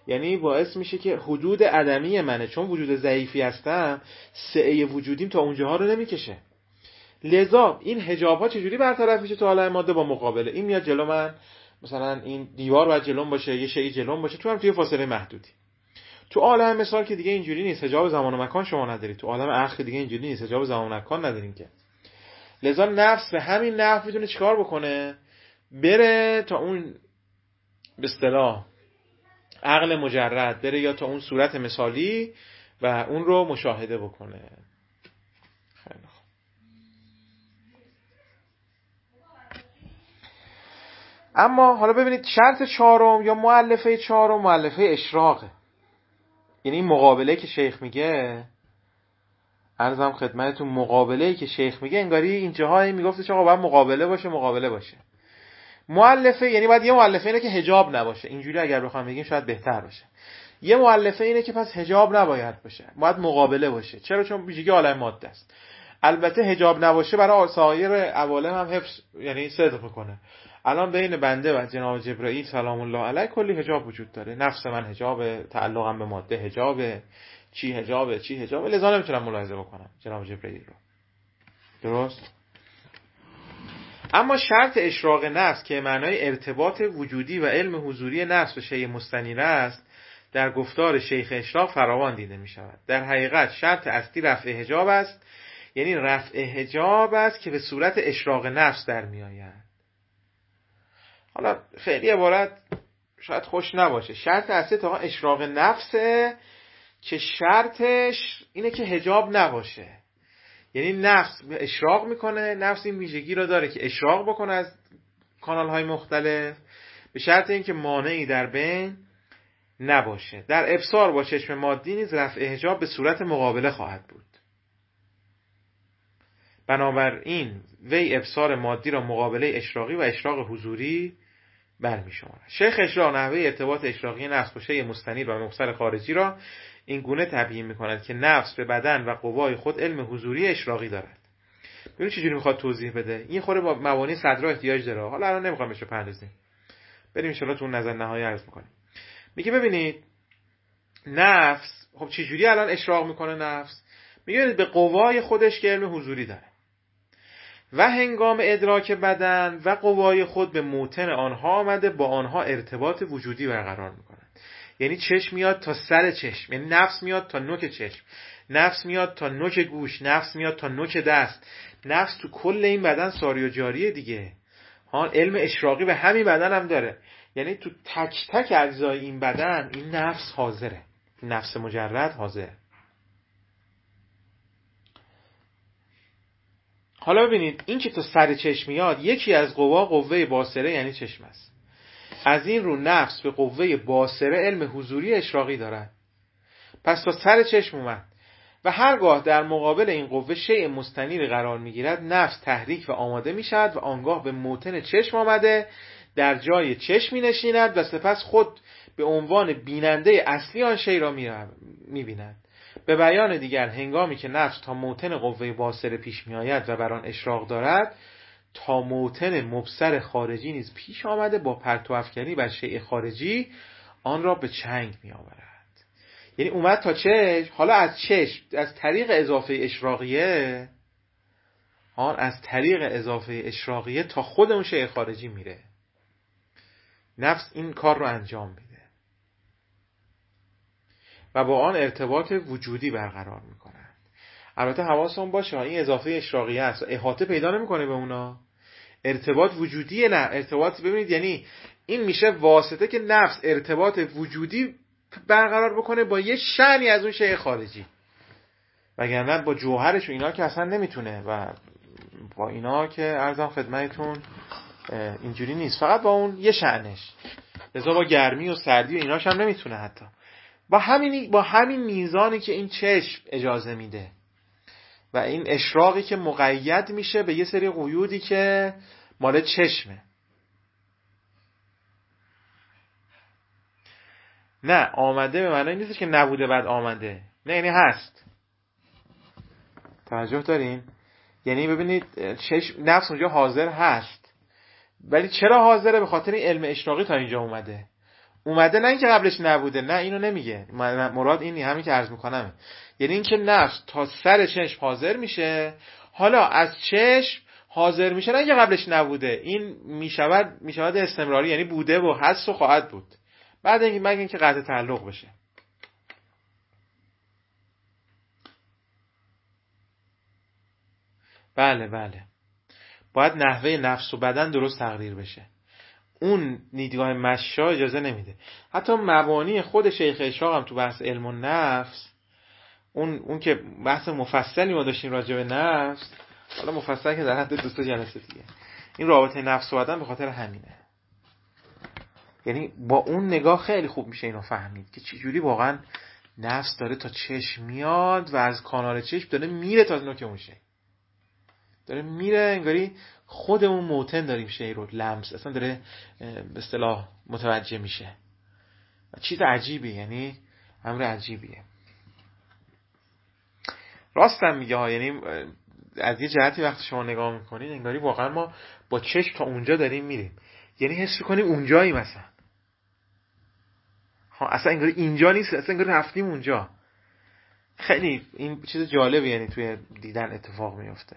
یعنی باعث میشه که حدود عدمی منه، چون وجود ضعیفی هستم، سعه وجودیم تا اونجاها رو نمیکشه. لذا این حجاب ها چجوری برطرف میشه تو عالم ماده؟ با مقابله. این میاد جلو من، مثلا این دیوار باید جلوم باشه، یه شیء جلوم باشه، تو هم توی فاصله محدودی. تو عالم مثال که دیگه اینجوری نیست، حجاب زمان و مکان شما ندارید. تو عالم عقل دیگه اینجوری نیست، حجاب زمان و مکان نداریم که. لذا نفس به همین نحو میتونه چیکار بکنه؟ بره تا اون به اصطلاح عقل مجرد، بره یا تا اون صورت مثالی و اون رو مشاهده بکنه. خیلی خوب. اما حالا ببینید شرط چهارم یا مؤلفه چهارم مؤلفه اشراقه. یعنی این مقابله که شیخ میگه، عرضم خدمتتون، مقابله که شیخ میگه انگاری این جاهایی میگفتش آقا باید مقابله باشه. مؤلفه یعنی باید یه مؤلفه اینه که حجاب نباشه. اینجوری اگر بخوام بگیم شاید بهتر باشه. یه مؤلفه اینه که پس حجاب نباید باشه، باید مقابله باشه. چرا؟ چون ویژگی عالم ماده است. البته حجاب نباشه برای سایر عوالم هم حفظ، یعنی صدق میکنه. الان بین بنده و جناب جبرائیل سلام الله علیه کلی حجاب وجود داره. نفس من حجاب، تعلقم به ماده حجاب، چی حجابه، لذا نمیتونم ملاحظه بکنم جناب جبرائیل رو. درست؟ اما شرط اشراق نفس که معنای ارتباط وجودی و علم حضوری نفس به شیء مستنیر است، در گفتار شیخ اشراق فراوان دیده می شود. در حقیقت شرط اصلی رفع حجاب است، یعنی رفع حجاب است که به صورت اشراق نفس در می آید. حالا خیلی عبارت شاید خوش نباشه. شرط اصلی تا اشراق نفسه که شرطش اینه که حجاب نباشه. یعنی نفس اشراق میکنه، نفس این ویژگی رو داره که اشراق بکنه از کانال‌های مختلف، به شرط اینکه مانعی در بین نباشه. در ابصار با چشم مادی نیز رفع حجاب به صورت مقابله خواهد بود. بنابراین وی ابصار مادی را مقابله اشراقی و اشراق حضوری برمی‌شمارد. شیخ اشراق نحوه ارتباط اشراقی نفس با شیء مستنیر و مبصر خارجی را این گونه تبیین می‌کند که نفس به بدن و قوای خود علم حضوری اشراقی دارد. ببین چجوری میخواد توضیح بده. این خوره با مبانی صدرا احتیاج داره. حالا الان نمیخوام بهش بپردازیم. بریم ان شاءالله تو اون نظر نهایی عرض می‌کنیم. میگه ببینید نفس خب چجوری الان اشراق میکنه نفس؟ میگه به قوای خودش که علم حضوری داره و هنگام ادراک بدن و قوای خود به موطن آنها آمده با آنها ارتباط وجودی برقرار میکنه. یعنی چشم میاد تا سر چشم، یعنی نفس میاد تا نوک چشم، نفس میاد تا نوک گوش، نفس میاد تا نوک دست، نفس تو کل این بدن ساری و جاریه دیگه. علم اشراقی به همین بدن هم داره. یعنی تو تک تک اجزای این بدن این نفس حاضره، نفس مجرد حاضره. حالا ببینید این که تا سر چشم میاد، یکی از قوه باصره یعنی چشم است. از این رو نفس به قوه باصره علم حضوری اشراقی دارد. پس تا سر چشم اومد و هرگاه در مقابل این قوه شیء مستنیر قرار میگیرد، نفس تحریک و آماده میشد و آنگاه به موطن چشم آمده در جای چشم می نشیند و سپس خود به عنوان بیننده اصلی آن شیء را می‌بیند. به بیان دیگر هنگامی که نفس تا موطن قوه باصره پیش می آید و بر آن اشراق دارد، تا موطن مبصر خارجی نیز پیش آمده با پرتو افکنی بر شیء خارجی آن را به چنگ می آورد. یعنی اومد تا چشم، حالا از چشم از طریق اضافه اشراقیه، از طریق اضافه اشراقیه تا خود اون شیء خارجی میره. نفس این کار رو انجام میده و با آن ارتباط وجودی برقرار میکنه. البته حواستون باشه این اضافه اشراقیه است، احاطه پیدا نمیکنه به اونا. ارتباط وجودیه، نه ارتباط. ببینید یعنی این میشه واسطه که نفس ارتباط وجودی برقرار بکنه با یه شأنی از اون شیء خارجی، وگرنه با جوهرش و اینا که اصلا نمیتونه، و با اینا که عرضم خدمتتون اینجوری نیست، فقط با اون یه شأنش. لذا با گرمی و سردی و ایناش هم نمیتونه حتی. با همین میزانی که این چشم اجازه میده و این اشراقی که مقید میشه به یه سری قیودی که مال چشمه. نه آمده به معنی نیست که نبوده بعد آمده، نه یعنی هست. توجه دارین؟ یعنی ببینید چشم نفس اونجا حاضر هست، ولی چرا حاضره؟ به خاطر این علم اشراقی تا اینجا اومده. اومده، نه اینکه قبلش نبوده، نه اینو نمیگه، مراد این همین که عرض میکنم، یعنی اینکه نفس تا سر چشم حاضر میشه، حالا از چشم حاضر میشه، نه اینکه قبلش نبوده، این میشود استمراری، یعنی بوده و هست و خواهد بود، بعد اینکه قطع تعلق بشه. بله باید نحوه نفس و بدن درست تقریر بشه، اون دیدگاه مشا اجازه نمیده. حتی مبانی خود شیخ اشراق هم تو بحث علم و نفس، اون که بحث مفصلی ما داشتیم راجع به نفس، حالا مفصل که در حد 2 جلسه دیگه، این رابطه نفس و بدن به خاطر همینه. یعنی با اون نگاه خیلی خوب میشه اینو فهمید که چجوری واقعا نفس داره تا چشم میاد و از کانال چشم داره میره تا نوک موشه، داره میره، انگاری خودمون موتن داریم شی رو لمس، اصلا داره به اصطلاح متوجه میشه. چیز عجیبیه، یعنی امر عجیبیه. راستم میگه ها، یعنی از یه جهتی وقتی شما نگاه میکنید انگاری واقعا ما با چشم تا اونجا داریم میریم، یعنی حس کنیم اونجایی مثلا، اصلا انگاری اینجا نیست، اصلا انگاری رفتیم اونجا. خیلی این چیز جالبه، یعنی توی دیدن اتفاق میفته.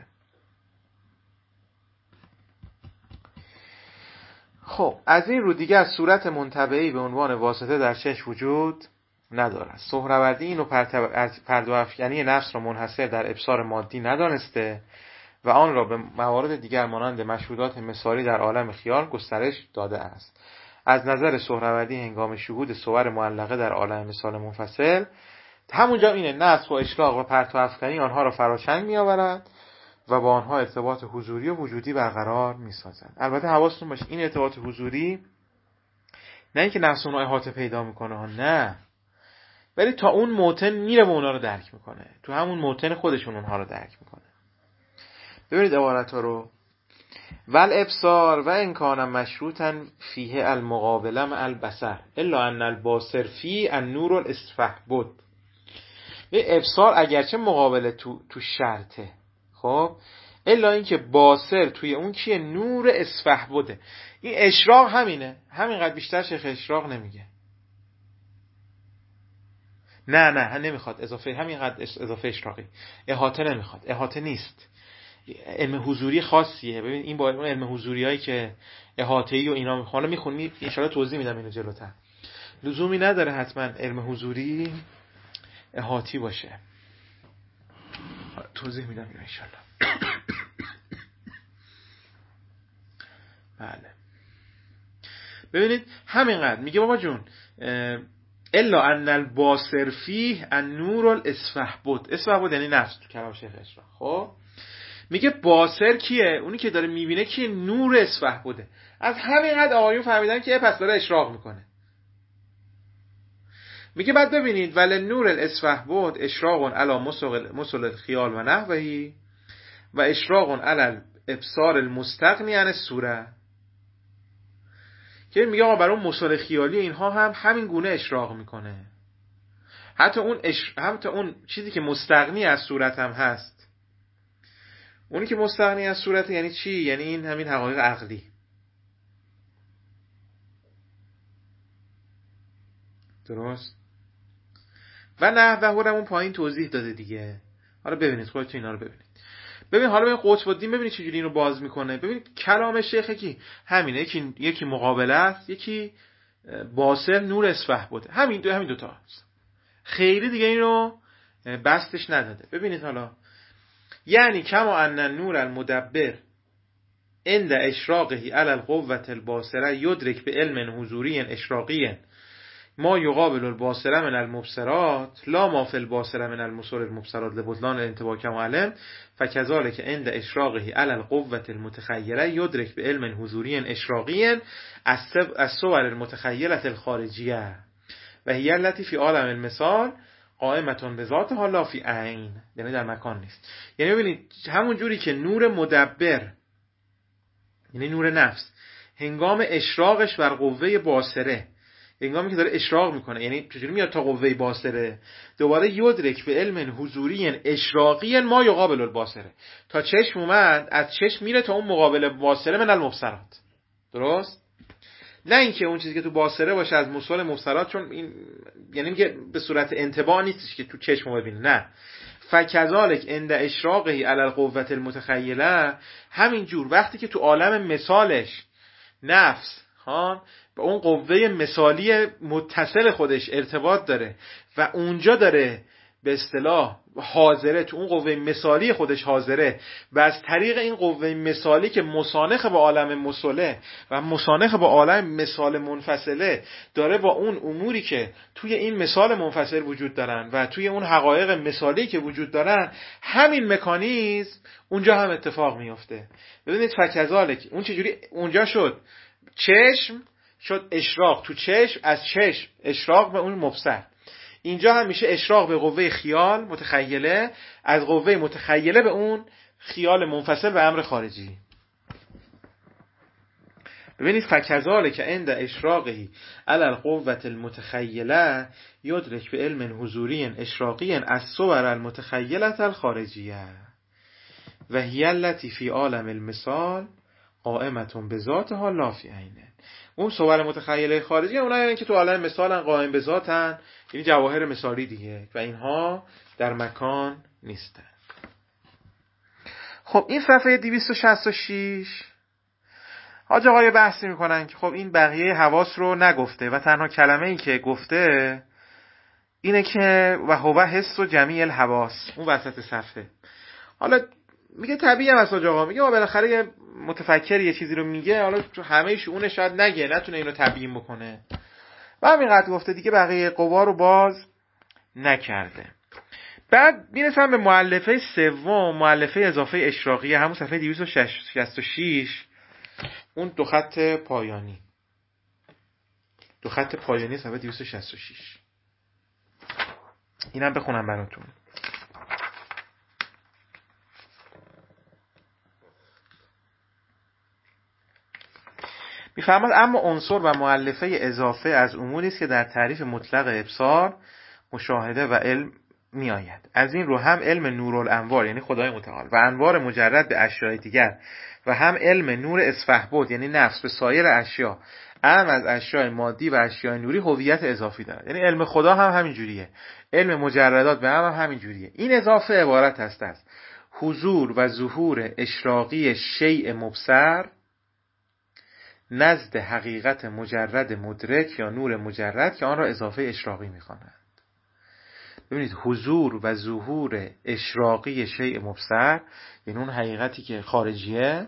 خب از این رو دیگه از صورت منطبعی به عنوان واسطه در چشم وجود ندارد. سهروردی اینو پردوافکنی نفس را منحصر در ابصار مادی ندانسته و آن را به موارد دیگر مانند مشهودات مثالی در عالم خیال گسترش داده است. از نظر سهروردی هنگام شهود صور معلقه در عالم مثال منفصل، همونجا اینه نفس و اشراق و پرتوافکنی آنها را فراچنگ می‌آورد و با آنها ارتباط حضوری و وجودی برقرار می‌سازد. البته حواستون باشه این ارتباط حضوری نه اینکه نفس اونها احاطه پیدا میکنه، نه، ولی تا اون موتن میره و اونها رو درک میکنه، تو همون موتن خودشون اونها رو درک میکنه. ببینید عبارت ها رو: ول ابصار و انکان مشروطا فیه المقابله مع البصر الا ان الباصر فی النور الاستفحبد. به ابصار اگرچه مقابله تو شرطه، خب الا اینکه باصر توی اون کیه؟ نور اصفهبده. این اشراق همینه، همینقدر بیشتر شیخ اشراق نمیگه. نه نمیخواد اضافه، همینقدر اضافه اشراقی، احاطه نمیخواد، احاطه نیست، علم حضوری خاصیه. ببین این با علم حضوریایی که احاطه‌ای و اینا حالا میخونی ان شاء الله توضیح میدم اینو جلوتر، لزومی نداره حتما علم حضوری احاطی باشه، توضیح میدم اینو ان شاء الله. بله ببینید همینقدر میگه بابا جون الا ان الباصر فیه النور الاصفهبد. اصفهبد یعنی نفس تو کلام شیخ اشراق. خب میگه باصر کیه؟ اونی که داره میبینه کیه؟ نور اصفهبده. از همینقدر آقایون فهمیدن که پس داره اشراق میکنه. میگه بعد ببینید ول نور الاصفهبد اشراق علی مسل الخیال و نحوهی و اشراق علی الابصار المستغنی عن الصوره. که میگه آقا برای اون مسل خیالی اینها هم همین گونه اشراق میکنه، حتی اون چیزی که مستغنی از صورت هم هست. اونی که مستغنی از صورت یعنی چی؟ یعنی این همین حقایق عقلی. درست؟ و نحوه اون پایین توضیح داده دیگه. حالا ببینید خودتون اینا رو ببینید. ببین حالا ببین قطب الدین ببینید چجوری اینو باز میکنه. ببینید کلام شیخ کی همینه، یکی مقابله است، یکی باصر نور اصفهبد. همین دو تا هست. خیلی دیگه اینو بستش نداده. ببینید حالا یعنی کما ان النور المدبر عند اشراقه علی القوة الباصره یدرک به علم حضوری اشراقی ما یقابل الباصره من المبصرات لا ما فی الباصره من المسور المبصرات لبطلان الانتباه کما علم فکذالک عند اشراقه علی القوة المتخیله یدرک به علم حضوری اشراقی الصور المتخیله الخارجیه و هی التي فی عالم المثال قائمتون به ذاتها لا فی عین، یعنی در مکان نیست. یعنی ببینید همون جوری که نور مدبر یعنی نور نفس هنگام اشراقش بر قوه باصره، هنگامی که داره اشراق میکنه، یعنی چجوری میاد تا قوه باصره، دوباره یدرک به علم حضوری اشراقی ما یقابل الباصره، تا چشم اومد از چشم میره تا اون مقابل باصره من المبصرات. درست؟ نه اینکه اون چیزی که تو باصره باشه از مصول مبصرات، چون این یعنی میگه به صورت انطباع نیستش که تو چشم ببینه، نه. فکذالک عند اشراقه علی القوة المتخیله، همین جور وقتی که تو عالم مثالش نفس به اون قوه مثالی متصل خودش ارتباط داره و اونجا داره به اصطلاح حاضره، تو اون قوه مثالی خودش حاضره و از طریق این قوه مثالی که مسانخ با عالم مسله و مسانخ با عالم مثال منفصله، داره با اون اموری که توی این مثال منفصل وجود دارن و توی اون حقایق مثالی که وجود دارن، همین مکانیزم اونجا هم اتفاق میفته. ببینید فکذالک اون چجوری اونجا شد، چشم شد اشراق تو چشم، از چشم اشراق به اون مبصر، اینجا هم میشه اشراق به قوه خیال متخیله، از قوه متخیله به اون خیال منفصل به امر خارجی. ببینید فکذالک عند اشراقه علی القوة المتخیله یدرک به علم حضوری اشراقی الصور المتخیله الخارجیه و هی التی فی عالم المثال قائمة بذاتها لا فی عینه. اون صور متخیله خارجی اونایی که تو عالم مثالن، قائم به ذاتن، یعنی جواهر مثالی دیگه، و اینها در مکان نیستن. خب این صفحه 266 حاج آقای بحثی میکنن که خب این بقیه حواس رو نگفته و تنها کلمه ای که گفته اینه که و هو حس و جمیع الحواس، اون وسط صفحه. حالا میگه طبیعی هم حاج آقا، میگه بالاخره یه متفکر یه چیزی رو میگه، حالا تو همه شونه شاید نگه، نتونه اینو تبیین بکنه و همینقدر گفته دیگه، بقیه قوا رو باز نکرده. بعد میرسم به مؤلفه سوم، مؤلفه اضافه اشراقیه، همون صفحه 266، اون دو خط پایانی صفحه 266. اینم بخونم براتون. میفرماد اما عنصر و مؤلفه اضافه از اموری است که در تعریف مطلق ابصار، مشاهده و علم می آید. از این رو هم علم نورالانوار یعنی خدای متعال و انوار مجرد به اشیاء دیگر و هم علم نور اصفهبد یعنی نفس به سایر اشیا، اعم از اشیاء مادی و اشیاء نوری، هویت اضافی دارد. یعنی علم خدا هم همین جوریه، علم مجردات به هم همین جوریه. این اضافه عبارت است از حضور و ظهور اشراقی شیء مبصر نزد حقیقت مجرد مدرک یا نور مجرد که آن را اضافه اشراقی می‌خوانند. ببینید حضور و ظهور اشراقی شیء مبصر یعنی اون حقیقتی که خارجیه،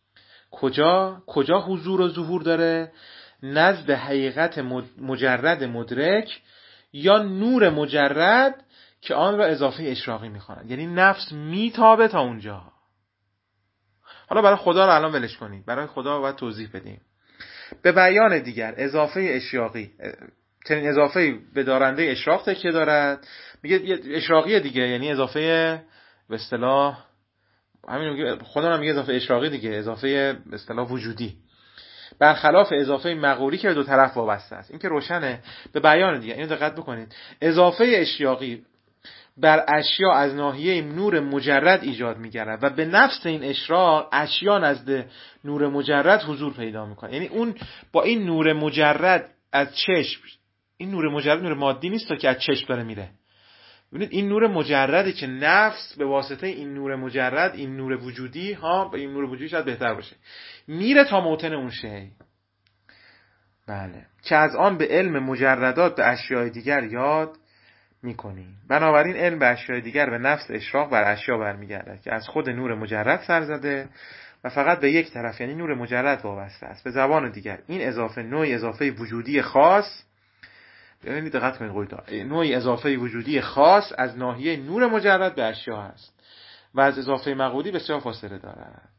کجا حضور و ظهور داره؟ نزد حقیقت مجرد مدرک یا نور مجرد که آن را اضافه اشراقی می‌خوانند. یعنی نفس میتابه تا اونجا. حالا برای خدا رو الان ولش کنید، برای خدا باید توضیح بدیم. به بیان دیگر اضافه اشراقی چنین اضافه به دارنده اشراق تکیه دارد. میگه اشراقی دیگه، یعنی اضافه به اصطلاح همین میگه، خدا هم میگه اضافه اشراقی دیگه، اضافه به اصطلاح وجودی، برخلاف اضافه مغوری که به دو طرف وابسته است. این که روشنه. به بیان دیگه، اینو دقت بکنید، اضافه اشراقی بر اشیا از ناحیه نور مجرد ایجاد می‌گردد و به نفس این اشراق اشیا نزد نور مجرد حضور پیدا می‌کنه. یعنی اون با این نور مجرد از چشم، این نور مجرد نور مادی نیست که از چشم داره میره. ببینید این نور مجردی که نفس به واسطه این نور مجرد، این نور وجودی به این نور وجودی شاید بهتر باشه، میره تا موطن اون شی. بله، که از آن به علم مجردات به اشیاء دیگر یاد میکنیم. بنابراین علم به اشیاء دیگر به نفس اشراق بر اشیا برمیگردد که از خود نور مجرد سر زده و فقط به یک طرف یعنی نور مجرد وابسته است. به زبان دیگر این اضافه نوعی اضافه وجودی خاص، ببینید دقت کنید قیدا، نوعی اضافه وجودی خاص از ناحیه نور مجرد به اشیا است و از اضافه مقعودی بسیار فاصله دارد.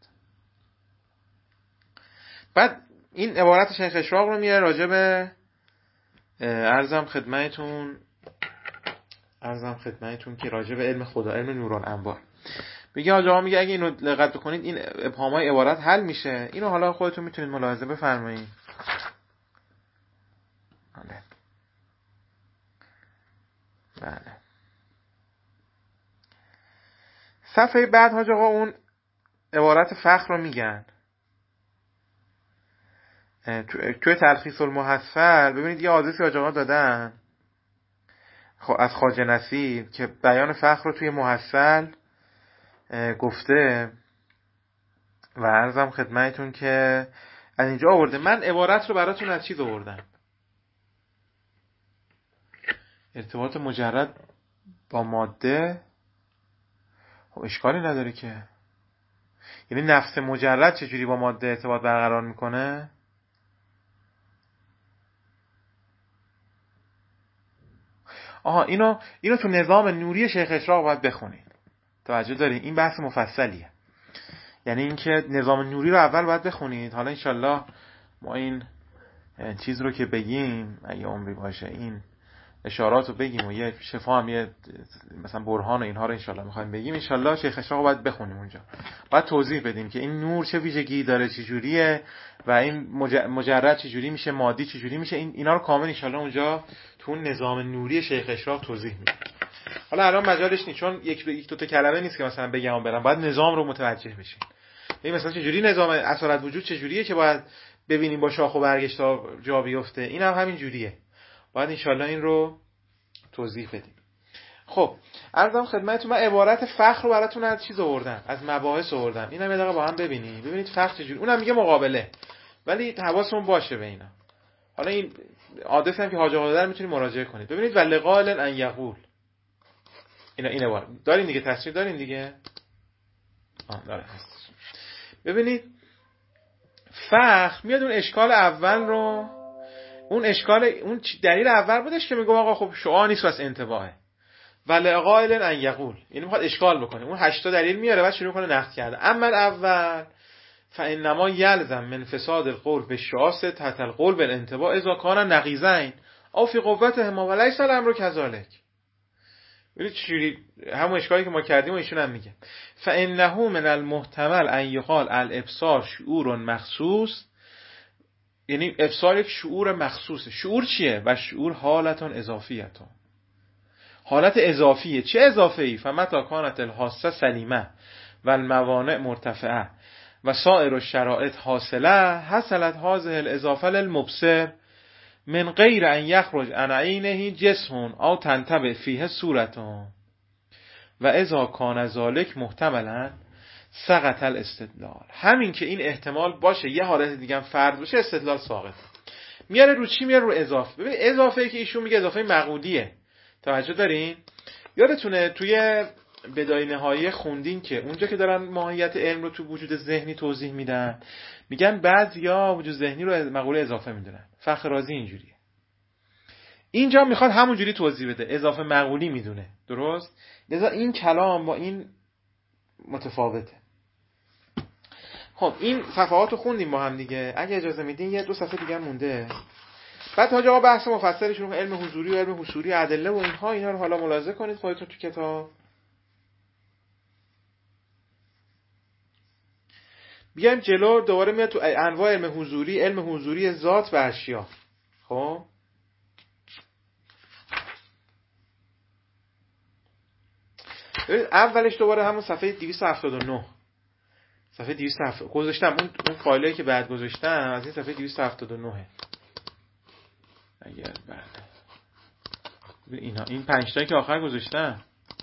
بعد این عبارت شیخ اشراق رو میاره راجع به عرضم خدمتتون که راجع به علم خدا، علم نورالانوار میگه. آقا میگه اگه اینو دقت بکنید این ابهامای عبارت حل میشه. اینو حالا خودتون میتونید ملاحظه بفرمایید. بله. صفحه بعد حاج آقا اون عبارت فخر رو میگن. توی تلخیص المحصل ببینید یه آدرسی آقا دادن از خواجه نصیر که بیان فخر رو توی محصل گفته و عرضم خدمتتون که از اینجا آورده. من عبارت رو براتون از چیز آوردم، ارتباط مجرد با ماده. خب اشکالی نداره که، یعنی نفس مجرد چجوری با ماده ارتباط برقرار میکنه. اینو تو نظام نوری شیخ اشراق باید بخونید. توجه دارین؟ این بحث مفصلیه، یعنی اینکه نظام نوری رو اول باید بخونید. حالا انشالله ما این چیز رو که بگیم اگه عمری باشه این اشارات رو بگیم و یه شفا هم یه مثلا برهان و اینها رو انشالله میخوایم بگیم، انشالله شیخ اشراق باید بخونیم اونجا، باید توضیح بدیم که این نور چه ویژگی داره، چه جوریه و این مجرد چه جوری میشه، مادی چه جوری میشه. اینا رو کامل انشالله اونجا تو نظام نوری شیخ اشراق توضیح میدیم. حالا الان مجالش نیست چون یک دو تا کلمه نیست که مثلا بگم برام، باید نظام رو متوجه بشین. این مثلا چه جوری نظام اصالت وجود چه جوریه که باید ببینیم با شاخ و برگش تا جا بیفته، این هم همین جوریه، باید انشالله این رو توضیح بدیم. خب عرضم خدمتتون من عبارت فخر رو براتون از چیز آوردم، از مباحث آوردم، اینم یه دقیقه با هم ببینید. ببینید فخر چجوری، اونم میگه مقابله، ولی حواسمون باشه به اینا. حالا این عادت هم که حاج آقا داره میتونید مراجعه کنید. ببینید ولقال ان یقول، این عبارت دارین دیگه، تصویر دارین دیگه، داره هست. ببینید فخر میاد اون اشکال اول رو، اون دلیل اول بودش که میگم آقا خب شعاع نیست بس انتباهه، ولی قائل ان یقول، یعنی میخواد اشکال بکنه. اون 8 تا دلیل میاره بعد شروع کنه نقد کرده. اما اول فانما یلزم من فساد القول بالشعاع تحت القول بالانتباع اذا كان نقیضین او فی قوتهما وليس الامر كذلك. ببینید چجوری همون اشکالی که ما کردیم و ایشون هم میگه فانه من المحتمل ان یقال الابصار شعور مخصوص، یعنی ابصار یک شعور مخصوصه. شعور چیه؟ و شعور حالتون اضافیه، حالت اضافیه. چه اضافه‌ای؟ فمتا کانت الحاسه سلیمه و الموانع مرتفعه و سایر الشرائط حاصله حصلت هذه الاضافه للمبصر من غیر ان یخرج عن عینه جسم او تنتبه فیه صورته و اذا کان ذلک محتملا سقط الاستدلال. همین که این احتمال باشه یه حالت دیگه هم فرض باشه استدلال ساقط. میاره رو چی؟ میاره رو اضافه. ببین اضافه‌ای که ایشون میگه اضافه مقعودیه. توجه دارین؟ یادتونه توی بدایه نهایه خوندین که اونجا که دارن ماهیت علم رو تو وجود ذهنی توضیح میدن میگن بعضیا وجود ذهنی رو مقوله اضافه میدونن. فخر رازی اینجوریه. اینجا میخواد همونجوری توضیح بده، اضافه مقولی میدونه. درست؟ لذا این کلام با این متفاوته. خب این صفحات رو خوندیم با هم دیگه. اگه اجازه میدین یه 2 صفحه دیگه مونده. بعد حاج آقا بحث مفصلشون علم حضوری و علم حصولی ادله و اینا رو حالا ملاحظه کنید خودتون تو کتاب. بیایم جلو دوباره میاد تو انواع علم حضوری ذات و اشیا. خب اولش دوباره همون صفحه 279 صفحه 270 گذاشتم، اون فایلی که بعد گذاشتم از این صفحه 279 اگر بعد این 5 تایی که آخر گذاشتم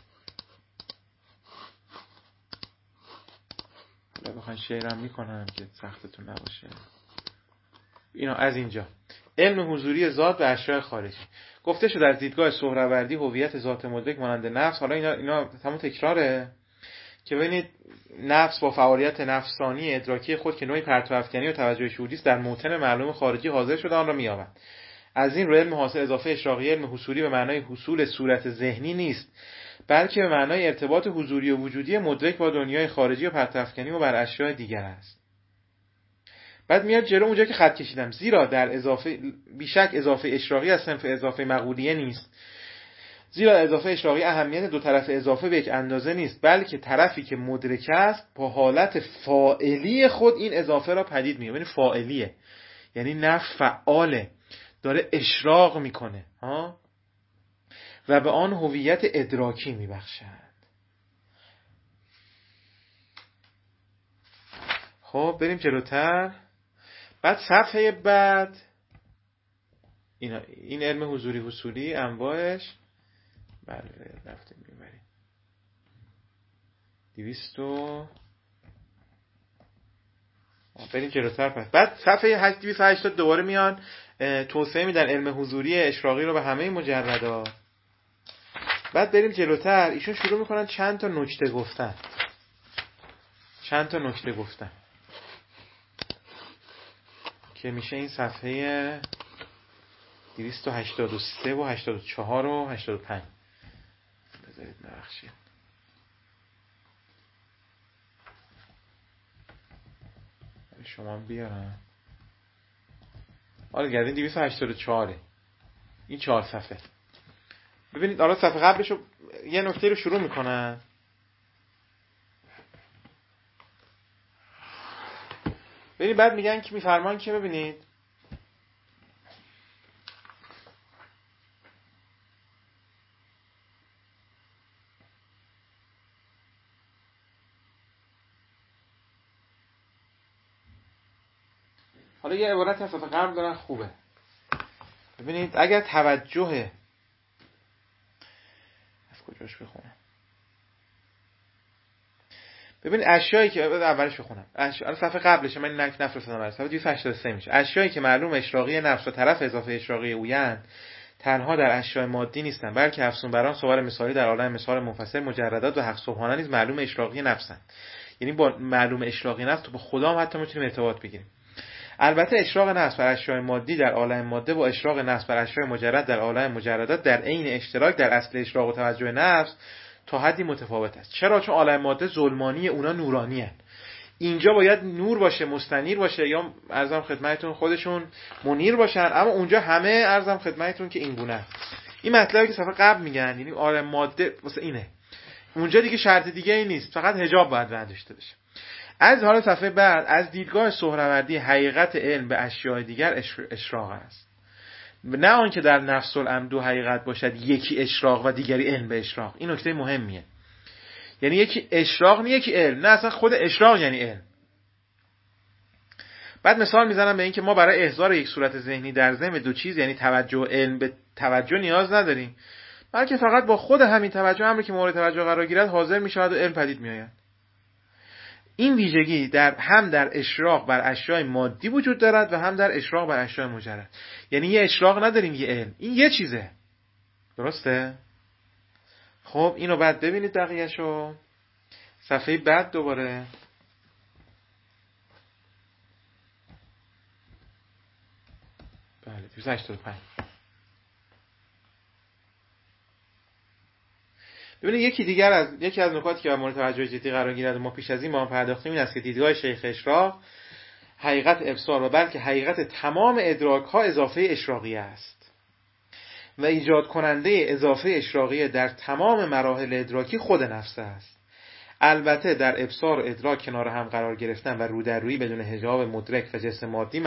بخوام شیرم میکنم که سختتون نباشه. اینا از اینجا علم حضوری ذات و اشیاء خارجی گفته شده از دیدگاه سهروردی هویت ذات مدرک مانند نفس. حالا اینا همون تکراره که ببینید نفس با فعالیت نفسانی ادراکی خود که نوعی پرتو افکنی و توجه شهودی است در موطن معلوم خارجی حاضر شده آن را می‌یابد. از این رو علم حاصل اضافه اشراقی علم حصولی به معنای حصول صورت ذهنی نیست، بلکه به معنای ارتباط حضوری و وجودی مدرک با دنیای خارجی و پرتو افکنی و بر اشیاء دیگر است. بعد میاد جلو اونجا که خط کشیدم، زیرا در اضافه بیشک اضافه اشراقی از صنف اضافه مقولیه نیست، زیرا اضافه اشراقی اهمیت دو طرف اضافه به یک اندازه نیست، بلکه طرفی که مدرک است با حالت فاعلی خود این اضافه را پدید میاره. یعنی فاعلیه، یعنی نفس فعاله، داره اشراق میکنه و به آن هویت ادراکی میبخشد. خب بریم جلوتر. بعد صفحه بعد این علم حضوری حصولی انواعش، بله رفتیم میبریم 200 بریم جلوتر. پس بعد صفحه 280 دوباره میان توسعه میدن علم حضوری اشراقی رو به همه مجردات. بعد بریم جلوتر، ایشون شروع میکنن چند تا نکته گفتن که میشه این صفحه 283 و 84 و 85. بذارید نبخشید شما بیارم. حالا گردین 284 این 4 صفحه. ببینید حالا صفحه قبلشو یه نکته رو شروع میکنن. ببینید بعد میگن که میفرمان که ببینید حالا یه عبارت از صفحه قبل دارن خوبه. ببینید اگر توجه از کجاش بخونم، ببینید اشیایی که اولش بخونم صفحه قبلشه، من نفرستادم برای صفحه 283 میشه. اشیایی که معلوم اشراقی نفس و طرف اضافه اشراقی اویند تنها در اشیاء مادی نیستند، بلکه افزون بران صور مثالی در عالم مثال منفصل مجردات و حق سبحانه نیز معلوم اشراقی نفسند. یعنی با معلوم اشراقی نفس تو با خدا هم حتی میتونیم ارتباط بگیریم. البته اشراق نفس بر اشیاء مادی در عالم ماده و اشراق نفس بر اشیاء مجرد در عالم مجردات در عین اشتراک در اصل اشراق و توجه نفس تا حدی متفاوت است. چرا؟ چون عالم ماده ظلمانی، اونا نورانی هست. اینجا باید نور باشه، مستنیر باشه، یا عرضم خدمتتون خودشون منیر باشن، اما اونجا همه عرضم خدمتتون که این گونه. این مطلبی که صفحه قبل میگن، یعنی عالم ماده واسه اینه، اونجا دیگه شرط دیگه ای نیست، فقط حجاب باید برداشته بشه. از حالا صفحه بعد از دیدگاه سهروردی حقیقت علم به اشیاء دیگر اشراق است، نه آنکه در نفس الامر دو حقیقت باشد، یکی اشراق و دیگری علم به اشراق. این نکته مهمیه، یعنی یکی اشراق نه یکی علم، نه اصلا خود اشراق یعنی علم. بعد مثال میزنم به این که ما برای احضار یک صورت ذهنی در ذهن دو چیز یعنی توجه و علم به توجه نیاز نداریم، بلکه فقط با خود همین توجه امری که مورد توجه قرار گیرد حاضر میشود و علم پدید میآید. این ویژگی هم در اشراق بر اشیاء مادی وجود دارد و هم در اشراق بر اشیاء مجرد. یعنی یه اشراق نداریم یه علم، این یه چیزه. درسته؟ خب اینو بعد ببینید بقیه‌شو صفحه بعد دوباره. بله 285. ببینید یکی از نکاتی که مورد توجه جدی قرار گیرد و ما پیش از این با آن پرداختیم این است که دیدگاه شیخ اشراق حقیقت ابصار و بلکه حقیقت تمام ادراک ها اضافه اشراقی است و ایجاد کننده اضافه اشراقی در تمام مراحل ادراکی خود نفس است. البته در ابصار و ادراک کنار هم قرار گرفتن و رو در روی بدون حجاب مدرک و جسم مادی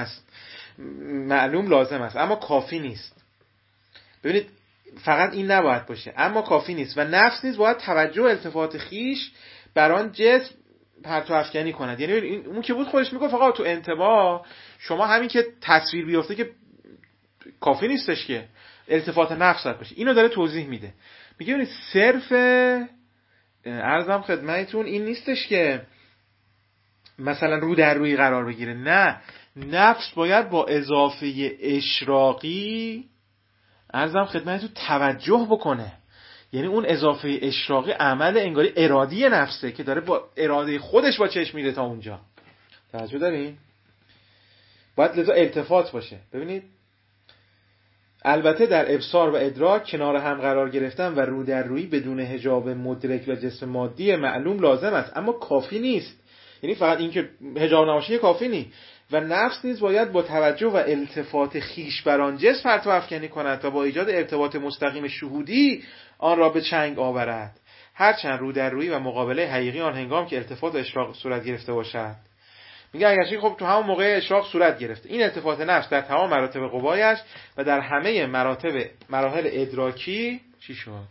معلوم لازم است، اما کافی نیست. ببینید فقط این نباید باشه، اما کافی نیست و نفس نیز باید توجه و التفات خیش بر آن جسم پرتو افکنی کند. یعنی اون که بود خودش میگه فقط تو انتباه شما همین که تصویر بیفته که کافی نیستش، که التفات نفس باشه. اینو داره توضیح میده، میگه ببینید صرف عرضم خدمتتون این نیستش که مثلا رو در روی قرار بگیره، نه، نفس باید با اضافه اشراقی عرضم خدمتتون توجه بکنه. یعنی اون اضافه اشراقی عمل انگاری ارادی نفسه که داره با اراده خودش با چشم میره تا اونجا. توجه دارین؟ باید لذا التفات باشه. ببینید البته در ابصار و ادراک کنار هم قرار گرفتن و رو در روی بدون حجاب مدرک و جسم مادی معلوم لازم است، اما کافی نیست. یعنی فقط این که حجاب نباشه کافی نیست و نفس نیز باید با توجه و التفات خیش بر آن جسم پرتو افکنی کند تا با ایجاد ارتباط مستقیم شهودی آن را به چنگ آورد، هرچند رو در روی و مقابله حقیقی آن هنگام که التفات و اشراق صورت گرفته باشد. میگه اگرچه خب تو همون موقع اشراق صورت گرفته، این التفات نفس در تمام مراتب قوایش و در همه مراحل ادراکی چی شد؟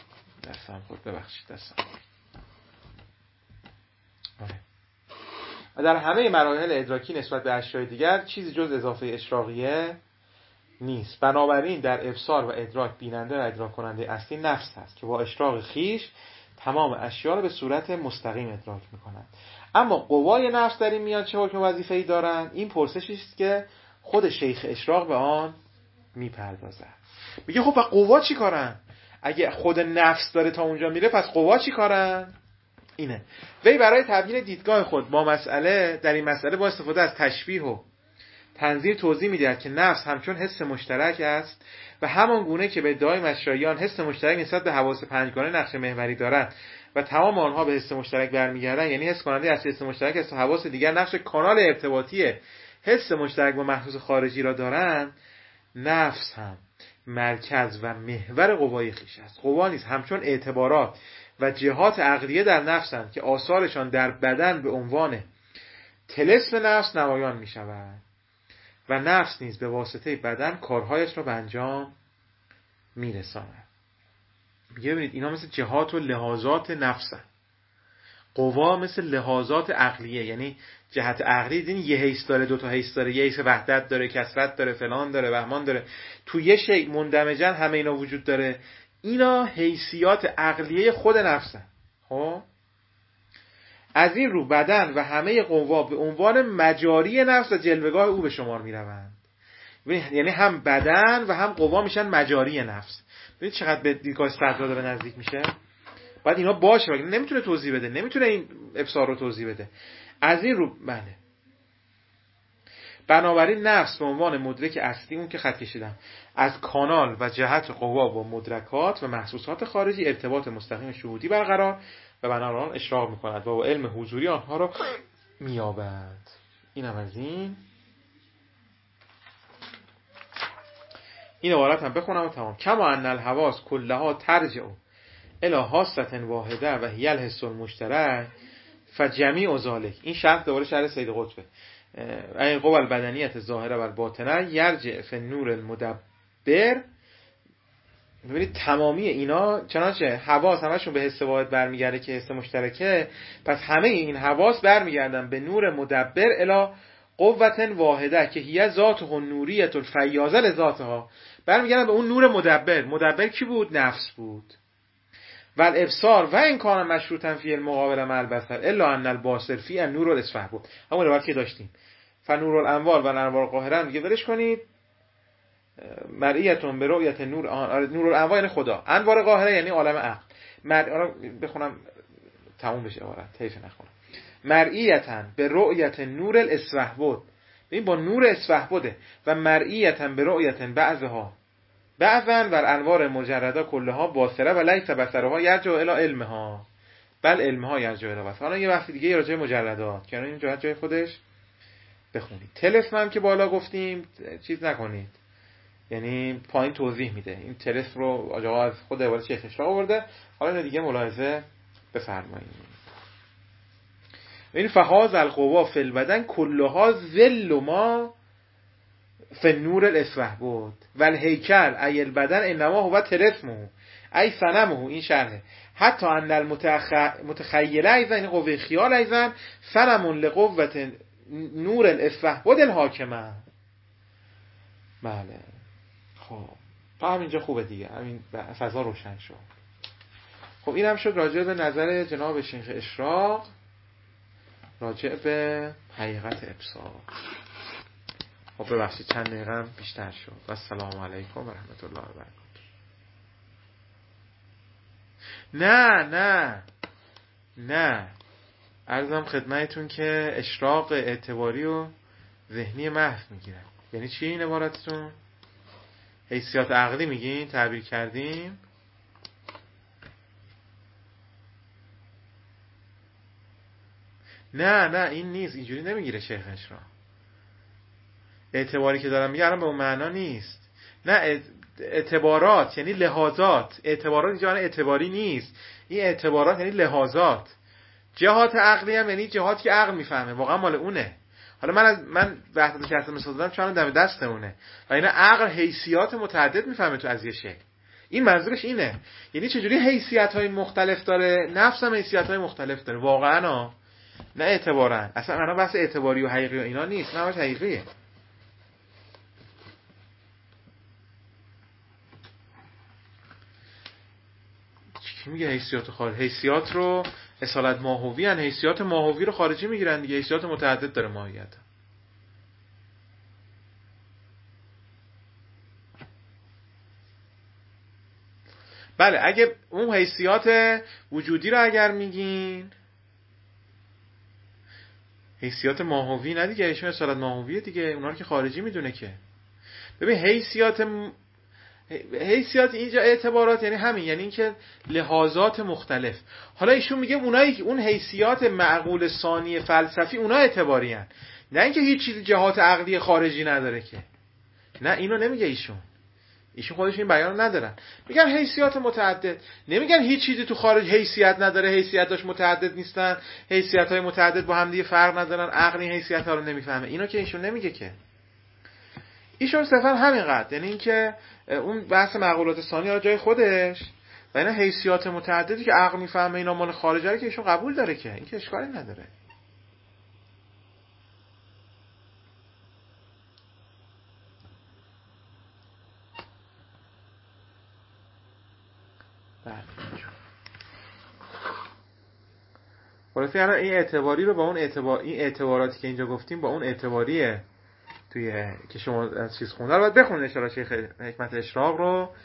دستم خورد، ببخشید دستم. و در همه مراحل ادراکی نسبت به اشیاء دیگر چیزی جز اضافه اشراقیه نیست. بنابراین در ابصار و ادراک بیننده و ادراک کننده اصلی نفس هست که با اشراق خیش تمام اشیاء را به صورت مستقیم ادراک می‌کند. اما قوای نفس در این میان چه حکم وظیفه‌ای دارند؟ این پرسشی است که خود شیخ اشراق به آن میپردازد. میگه خب قوا چی کارن؟ اگه خود نفس داره تا اونجا میره پس قوا چی کارن؟ اینه. وی برای تبیین دیدگاه خود با مسئله در این مسئله با استفاده از تشبیه و تنظیر توضیح میدهد که نفس همچون حس مشترک است و همان گونه که به ادعای مشایعان حس مشترک نسبت به حواس پنجگانه نقش محوری دارد و تمام آنها به حس مشترک برمیگردند، یعنی حس کننده اصلی حس مشترک است و حواس دیگر نقش کانال ارتباطی حس مشترک با محسوس خارجی را دارند، نفس هم مرکز و محور قوای خویش است. قوا نیز همچون اعتبارات و جهات عقلیه در نفسند که آثارشان در بدن به عنوان طلسم نفس نمایان می شود و نفس نیز به واسطه بدن کارهایش را به انجام می رساند. ببینید اینا مثل جهات و لحاظات نفسن. قوا مثل لحاظات عقلیه، یعنی جهت عقلی دیدین یه حیث داره، دو تا حیث داره، یه حیث وحدت داره، کثرت داره، فلان داره، بهمان داره، تو یه شیء مندمجن همه اینا وجود داره. اینا حیثیات عقلیه خود نفسن. خب از این رو بدن و همه قوا به عنوان مجاری نفس و جلوه‌گاه او به شمار می‌روند. یعنی هم بدن و هم قوا میشن مجاری نفس. ببینید چقدر به دیدگاه صدرا داره نزدیک میشه. بعد اینا باشه، ولی نمیتونه توضیح بده، نمیتونه این ابصار رو توضیح بده. از این رو بله. بنابراین نفس به عنوان مدرک اصلی، اون که خط کشیدم، از کانال و جهت قوا با مدرکات و محسوسات خارجی ارتباط مستقیم شهودی برقرار و بنابراین اشراق میکند و با علم حضوری آنها را مییابد. اینم از این عبارت هم بخونم و تمام. کما ان الحواس کلها ترجع الی حاسة واحده و هی الحس المشترک فجمیع ذلک. این شرح دوباره شرح سید قطبه. این قوى البدنیت ظاهره و الباطنه یرجع فی النور المدبر. ببینید تمامی اینا چنانچه حواس همشون به حس واحد برمیگرده که حس مشترکه، پس همه این حواس برمیگردن به نور مدبر الی قوة واحده که هی ذاته نوریه الفیاضه لذاتها، برمیگردن به اون نور مدبر. مدبر کی بود؟ نفس بود. و الابصار و این کان مشروطا فی المقابله مع البصر الا ان الباصر فی النور الاسفه بود. همون روایتی که داشتیم فنور الانوار و انوار قاهره دیگه ولش کنید. مرئیتون به رؤیت نور، نور الانوار یعنی خدا، انوار قاهره یعنی عالم عقل. بخونم تموم بشه عبارت، حیف نخونم. مرئیتاً به رؤیت نور الاسفه بود، این با نور اسفه بوده. و مرئیتاً به رؤیت بعضها بعضاً و انوار مجرده کلها باصره و لیس بصرها یرجع الی علمها بل علمها یرجع الی بصرها. حالا یه وقت دیگه راجع به مجردات که این جای خودش بخونید. طلسم هم که بالا گفتیم چیز نکنید، یعنی پایین توضیح میده. این طلسم رو آقا از خود عبارت شیخ اشراق آورده، حالا اینو دیگه ملاحظه بفرمایید. این فهاز القوا فی البدن کلها ذل ما فی النور الاسفه بود و الهیکل ای البدن انما هو طلسمه ای صنمه. این شرحه. حتی ان المتخیله ایضا، این قوه خیال ایضا صنم لقوة نور الاسفه بود الحاکمه. بله خب تا همینجا خوبه دیگه، همین فضا روشن شد. خب این هم شد راجع به نظر جناب شیخ اشراق راجع به حقیقت ابصار. خب ببخشید چند دقیقه بیشتر شد. و السلام علیکم و رحمت الله و برکاته. نه عرضم خدمتتون که اشراق اعتباری و ذهنی محض میگیرن. یعنی چی این عبارتتون؟ حیثیات عقلی میگین؟ تعبیر کردیم؟ نه این نیست، اینجوری نمیگیره شیخ اشراق. اعتباری که دارم میگم به اون معنا نیست. نه اعتبارات یعنی لحاظات. اعتبارات اینجا اعتباری نیست، این اعتبارات یعنی لحاظات. جهات عقلی هم یعنی جهاتی که عقل میفهمه، واقعا مال اونه. حالا من وحدت که مثال دادم چون دم دستمونه و اینا عقل حیثیات متعدد میفهمه تو از یه شکل. این منظورش اینه، یعنی چجوری حیثیت‌های مختلف داره، نفس هم حیثیت‌های مختلف داره واقعا. نه اعتبارا. اصلا الان بحث اعتباری و حقیقی و اینا نیست، نه همش حقیقیه. چی میگه حیثیات خارج؟ حیثیات رو اصالت ماهوی ان، حیثیات ماهوی رو خارجی میگیرن دیگه. حیثیات متعدد داره ماهیت. بله اگه اون حیثیات وجودی رو اگر میگین حیثیات ماهوی، نه دیگه ایشون اصالت ماهویه دیگه، اونا رو که خارجی میدونه که. ببین حیثیات اینجا اعتبارات یعنی همین، یعنی اینکه لحاظات مختلف. حالا ایشون میگه اونایی که اون حیثیات معقول ثانی فلسفی اونا اعتباری هن. نه اینکه هیچ چیز جهات عقلی خارجی نداره که. نه اینو نمیگه ایشون خودش این بیان ندارن. میگن حیثیات متعدد، نمیگن هیچ چیزی تو خارج حیثیت نداره، حیثیتاش متعدد نیستن، حیثیت‌های متعدد با هم دیگه فرق ندارن، عقل این حیثیت‌ها رو نمیفهمه. اینو که ایشون نمیگه که. ایشون صرفا همینقدر، یعنی اینکه اون بحث معقولات ثانی رو جای خودش و اینا حیثیات متعددی که عقل میفهمه اینا مال خارجه رو که ایشون قبول داره که، این که اشکالی نداره. خلاصه الان این اعتباری رو با اون این اعتباراتی که اینجا گفتیم با اون اعتباریه توی که شما از چیز خوندن رو باید بخونید ان شاء الله شیخ حکمت اشراق رو